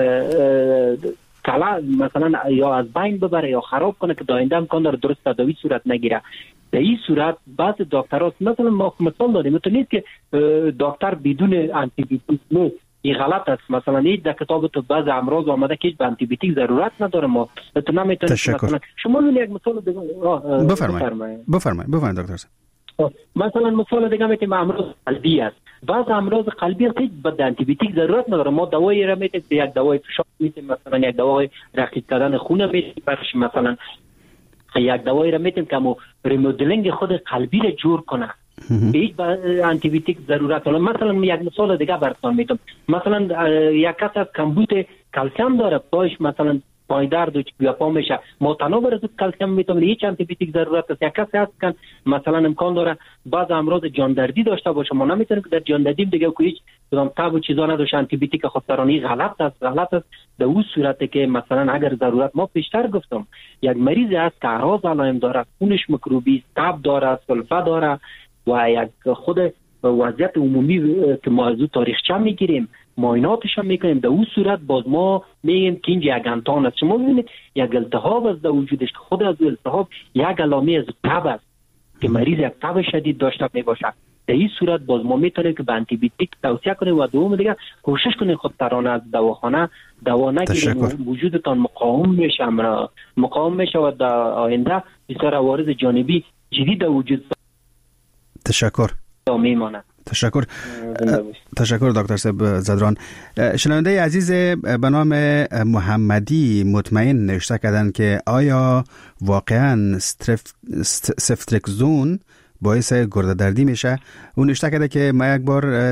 کلا مثلا یا از بین ببره یا خراب کنه که داینده امکان داره درست تداوی صورت نگیره. در این صورت بعض دکترها مثلا ما مثال داریم تو نیست که دکتر بدون آنتی بیوتیک این غلط است. مثلا این در کتاب تو بعض امراض آمده که به آنتی بیوتیک ضرورت نداره ما تو نمیتونید مثلا شما یک مثال دیگه
بفرمایید بفرمایید بفرمایید دکتر صاحب.
مثلا مثال دیگه میتونیم امراض قلبی است. بعض امراض قلبی است که به آنتی بیوتیک ضرورت نداره ما دوایی را میتونیم یک دوای فشار میتونیم مثلا یک دوای رقیق کردن خون میتونیم برش مثلا یک دوایی را میتونیم که مو ریمودلینگ خود قلبی را جور کنه هیچ آنتی بیوتیک ضرورت نداره. مثلا یک مثال دیگه براتون میگم مثلا یک کس از کمبود کلسیم داره پایش مثلا پای درد و یا پا میشه متناوب از کلسیم میتونه هیچ آنتی بیوتیک ضرورت است. یک کسی هست که مثلا امکان داره بعض امراض جاندردی داشته باشه ما نمیتونیم که در جاندردی دیگه که هیچ کدام تاب و چیزا نداشه آنتی بیوتیک خودسرانه غلط است غلط است. در اون صورتی که مثلا اگر ضرورت ما پیشتر گفتم یک مریض هست که اعراض علائم داره خونش میکروبی تب داره سلفه داره و یک خود وضعیت عمومی که ما از او تاریخچه میگیریم معایناتش هم میکنیم در اون صورت باز ما میگیم که اینجا یک انتان است. شما ببینید یک التهاب از در وجودش که خود از التهاب یک علامه از تب است که مریض یک تب شدید داشته میباشه. در این صورت باز ما میتونیم که به آنتی بیوتیک توصیه کنیم و دوم دیگه کوشش کنیم خودسرانه از دواخانه دوا نگیریم وجودتان مقاوم میشه مقاوم میشه و در آینده بسیار عوارض جانبی جدید در وجود
تشکر
میمانه.
تشکر تشکر دکتر صاحب زدران. شنونده عزیز به نام محمدی مطمئن نوشته کردن که آیا واقعا سفترکزون باعث گرده دردی میشه. اون نشته کرده که ما یک بار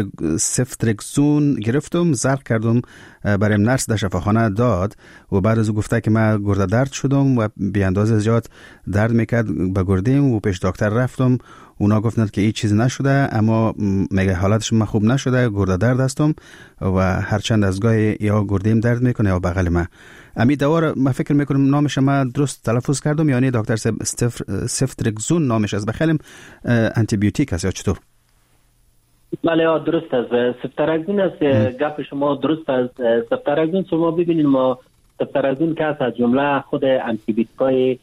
سفترکزون گرفتم، زرق کردم، برایم نرس در شفاخانه داد و بعد از او گفته که ما گرده درد شدم و بی اندازه زیاد درد میکرد به گردیم و پیش دکتر رفتم. اونا گفتند که هیچ چیز نشده، اما میگه حالتش ما خوب نشده، گرده درد هستم و هرچند از گاهی یا گردیم درد میکنه یا بغل ما. امی دوا را ما فکر میکنم نامش ما درست تلفظ کردم، یعنی دکتر سفترکزون نامش از بخلم آنتی بیوتیک است یا چطور؟
بله درست است. سفترکزون است. گپ شما درست است. سفترکزون شما ببینید، ما سفترکزون که از جمله خود آنتی بیوتیکای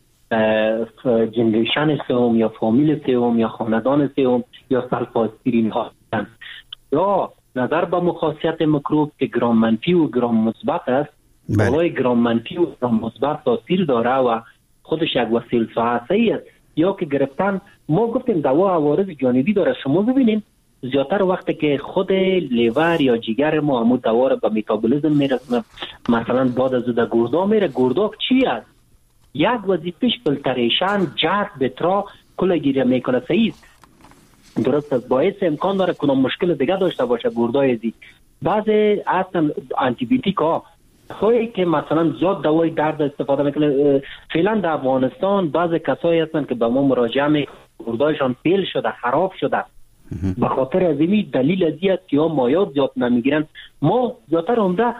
جنریشن سوم یا فامیل سوم یا خاندان سوم یا سلفاسپرین ها هستند. یا نظر به مخاصیت میکروب که گرام منفی و گرام مثبت است، بالای گرام منفی و گرام مثبت تاثیر داره و خودش یک وسیله صحی است. یا که گرفتن ما گفتیم دوا عوارض جانبی داره. شما ببینید زیادتر وقتی که خود لیور یا جگر ما همون دوا را به متابولیسم میرسونه، مثلا بعد از در گردا میره. گرداب چی است؟ یک وظیفش فیلتریشن، جذب، بترا کلگیری میکنه. صحیح درست است. باعث امکان داره کنم مشکل دیگه داشته باشه گردای دی. بعضی اصلا آنتی بیوتیک ها خواهی که مثلا زیاد دوای درد استفاده میکنه. فعلا در افغانستان بعضی کسایی هستن که به ما مراجعه میکنن گردایشان فیل شده، خراب شده. به خاطر از این دلیل ازیه که یا مایات زیاد نمیگیرن. ما زیادتر عمده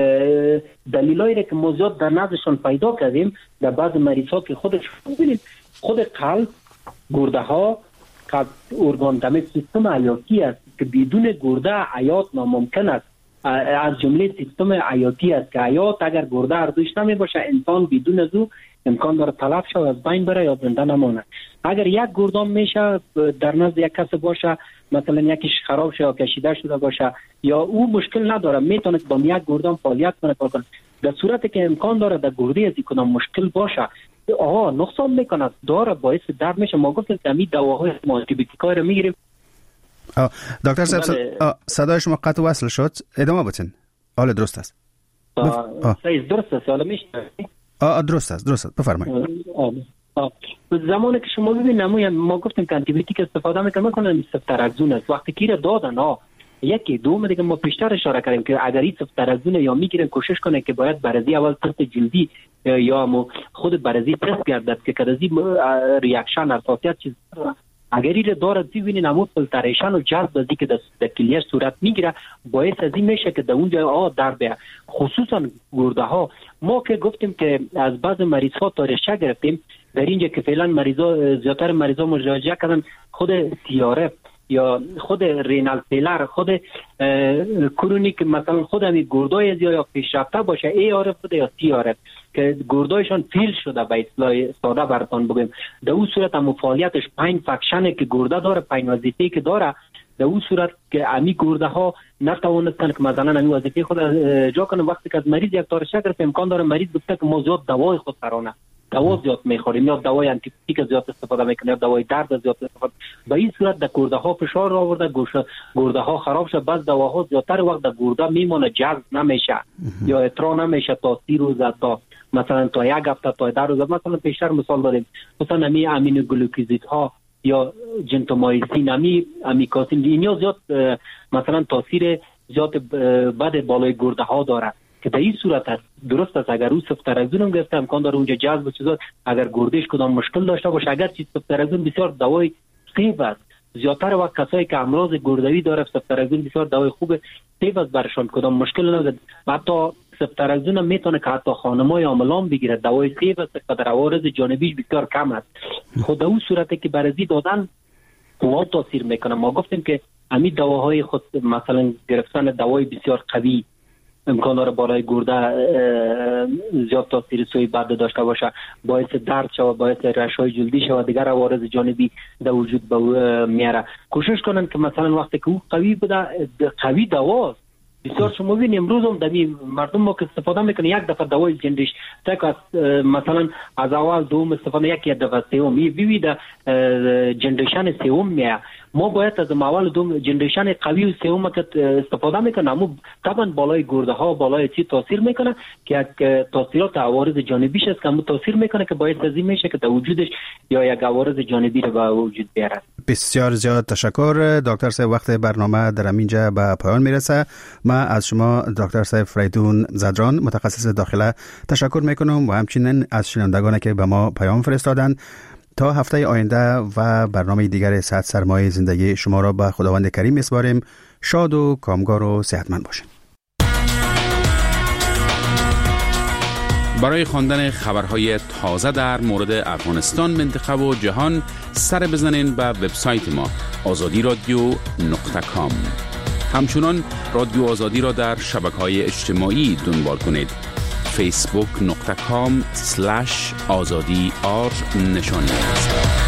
دلیلایی که ما زیاد در نزدشان پیدا کردیم در بعض مریض ها که خودش ببینید خود قلب، گرده ها، ارگان دم سیستم حیاتی است که بدون گرده حیات ناممکن است. از جمله سیستم حیاتی است که حیات اگر گرده ارزش نمی باشه انسان بدون از او امکان داره تلف شود، از بین بره یا زنده نمانه. اگر یک گردان میشه در نزد یک کس باشه، مثلا یکیش خراب شده یا کشیده شده باشه یا او مشکل نداره، میتونه با یک گردان فعالیت کنه کار کنه. در صورتی که امکان داره در گرده از کدام مشکل باشه آها نقصان میکنه، داره باعث درد میشه. ما گفتیم که همین دواهای آنتی بیوتیکای رو میگیریم.
دکتر صاحب صدای شما قطع وصل شد، ادامه بدین. حالا درست است.
صحیح درست است. حالا میشنوید؟
آه درست است درست است بفرمایید.
زمانی که شما ببینید ما گفتیم که آنتی بیوتیک استفاده میکنن میکنن سفترکزون است. وقتی که دادن ها یکی دوم دیگه ما پیشتر اشاره کردیم که اگر این سفترکزون یا میگیرن کوشش کنه که باید بررسی اول تست جلدی یا خود بررسی تست گردد که کدازی ریاکشن حساسیت چیز اگر این داره ببینین همون فیلتریشن و جذب ازی که در کلیه صورت میگیره باعث از این میشه که در اونجا آه درد بیاد. خصوصا گرده ها ما که گفتیم که از بعض مریض ها تاریخچه گرفتیم در اینجا که فعلا مریضا زیادتر مریضا مراجعه کردن خود سیاره یا خود رینال فیلر، خود کرونیک مثلا خود همین گردای یا پیشرفته باشه ای آر بوده یا سی آر که گردایشان فیل شده به اصطلاح ساده براتون بگیم. در اون صورت هم فعالیتش پنج فکشنه که گرده داره، پنج وظیفه که داره، در اون صورت که امی گرده ها نتوانستن که مثلا امی وظیفه خود جا کنه. وقتی که از مریض یک تارشه گرفت امکان داره مریض گفته که ما زیاد دوای خود سرانه دوا زیاد میخوریم یا دوای آنتی بیوتیک زیاد استفاده میکنیم یا دوای درد زیاد استفاده. به این صورت در گرده ها فشار آورده، گوشه گرده ها خراب شد. بعض دواها زیادتر وقت در گرده میمونه، جذب نمیشه یا اترا نمیشه تا سی روز تا مثلا تا یک هفته تا ده روز. مثلا پیشتر مثال داریم مثلا امی امینو گلوکوزید ها یا جنتومایسین، امی امیکاسین، اینا زیاد مثلا تاثیر زیاد بد بالای گرده ها داره که در این صورت است. درست است اگر او سفترکزون هم گرفته امکان داره اونجا جذب چیزا اگر گردش کدام مشکل داشته باشه. اگر چیز سفترکزون بسیار دوای سیف است. زیادتر وقت کسایی که امراض گردوی داره سفترکزون بسیار دوای خوبه، سیف است برشان، کدام مشکل نداره. حتی سفترکزون هم میتونه که حتی خانمای حاملان بگیره، دوای سیف است که در عوارض جانبیش بسیار کم است. خود اون صورتی که برزی دادن قوت تاثیر میکنه. ما گفتیم که همین دواهای خود مثلا گرفتن دوای بسیار قوی امکان داره بالای گرده زیاد تاثیر سوی بد داشته باشه، باعث درد شود، باعث رشای جلدی شود، دیگر عوارض جانبی در وجود به میاره. کوشش کنن که مثلا وقتی که او قوی بوده قوی دواست بسیار. شما ببینید امروز هم دمی مردم ما که استفاده میکنه یک دفعه دوای جنریش تک از مثلا از اول دوم استفاده یک دفعه سوم می ببینید جنریشن سوم میه ما باید از اول دوم جنریشن قوی و سوم که استفاده میکنه، اما طبعا بالای گرده ها بالای چی تاثیر میکنه که یک تاثیرات عوارض جانبیش است که هم تاثیر میکنه که باید لازم میشه که در وجودش یا یک عوارض جانبی رو به وجود بیاره.
بسیار زیاد تشکر دکتر صاحب. وقت برنامه در اینجا به پایان میرسه. ما از شما دکتر صاحب فریدون زدران متخصص داخله تشکر میکنم و همچنین از شنوندگانی که به ما پیام فرستادن. تا هفته آینده و برنامه دیگر صد سرمایه زندگی شما را به خداوند کریم میسپاریم. شاد و کامگار و صحتمند باشین.
برای خواندن خبرهای تازه در مورد افغانستان، منطقه و جهان سر بزنین به وبسایت ما آزادی رادیو نقطه کام. همچنان رادیو آزادی را در شبکه‌های اجتماعی دنبال کنید. فیسبوک نقطه کام سلش آزادی آر نشانی است.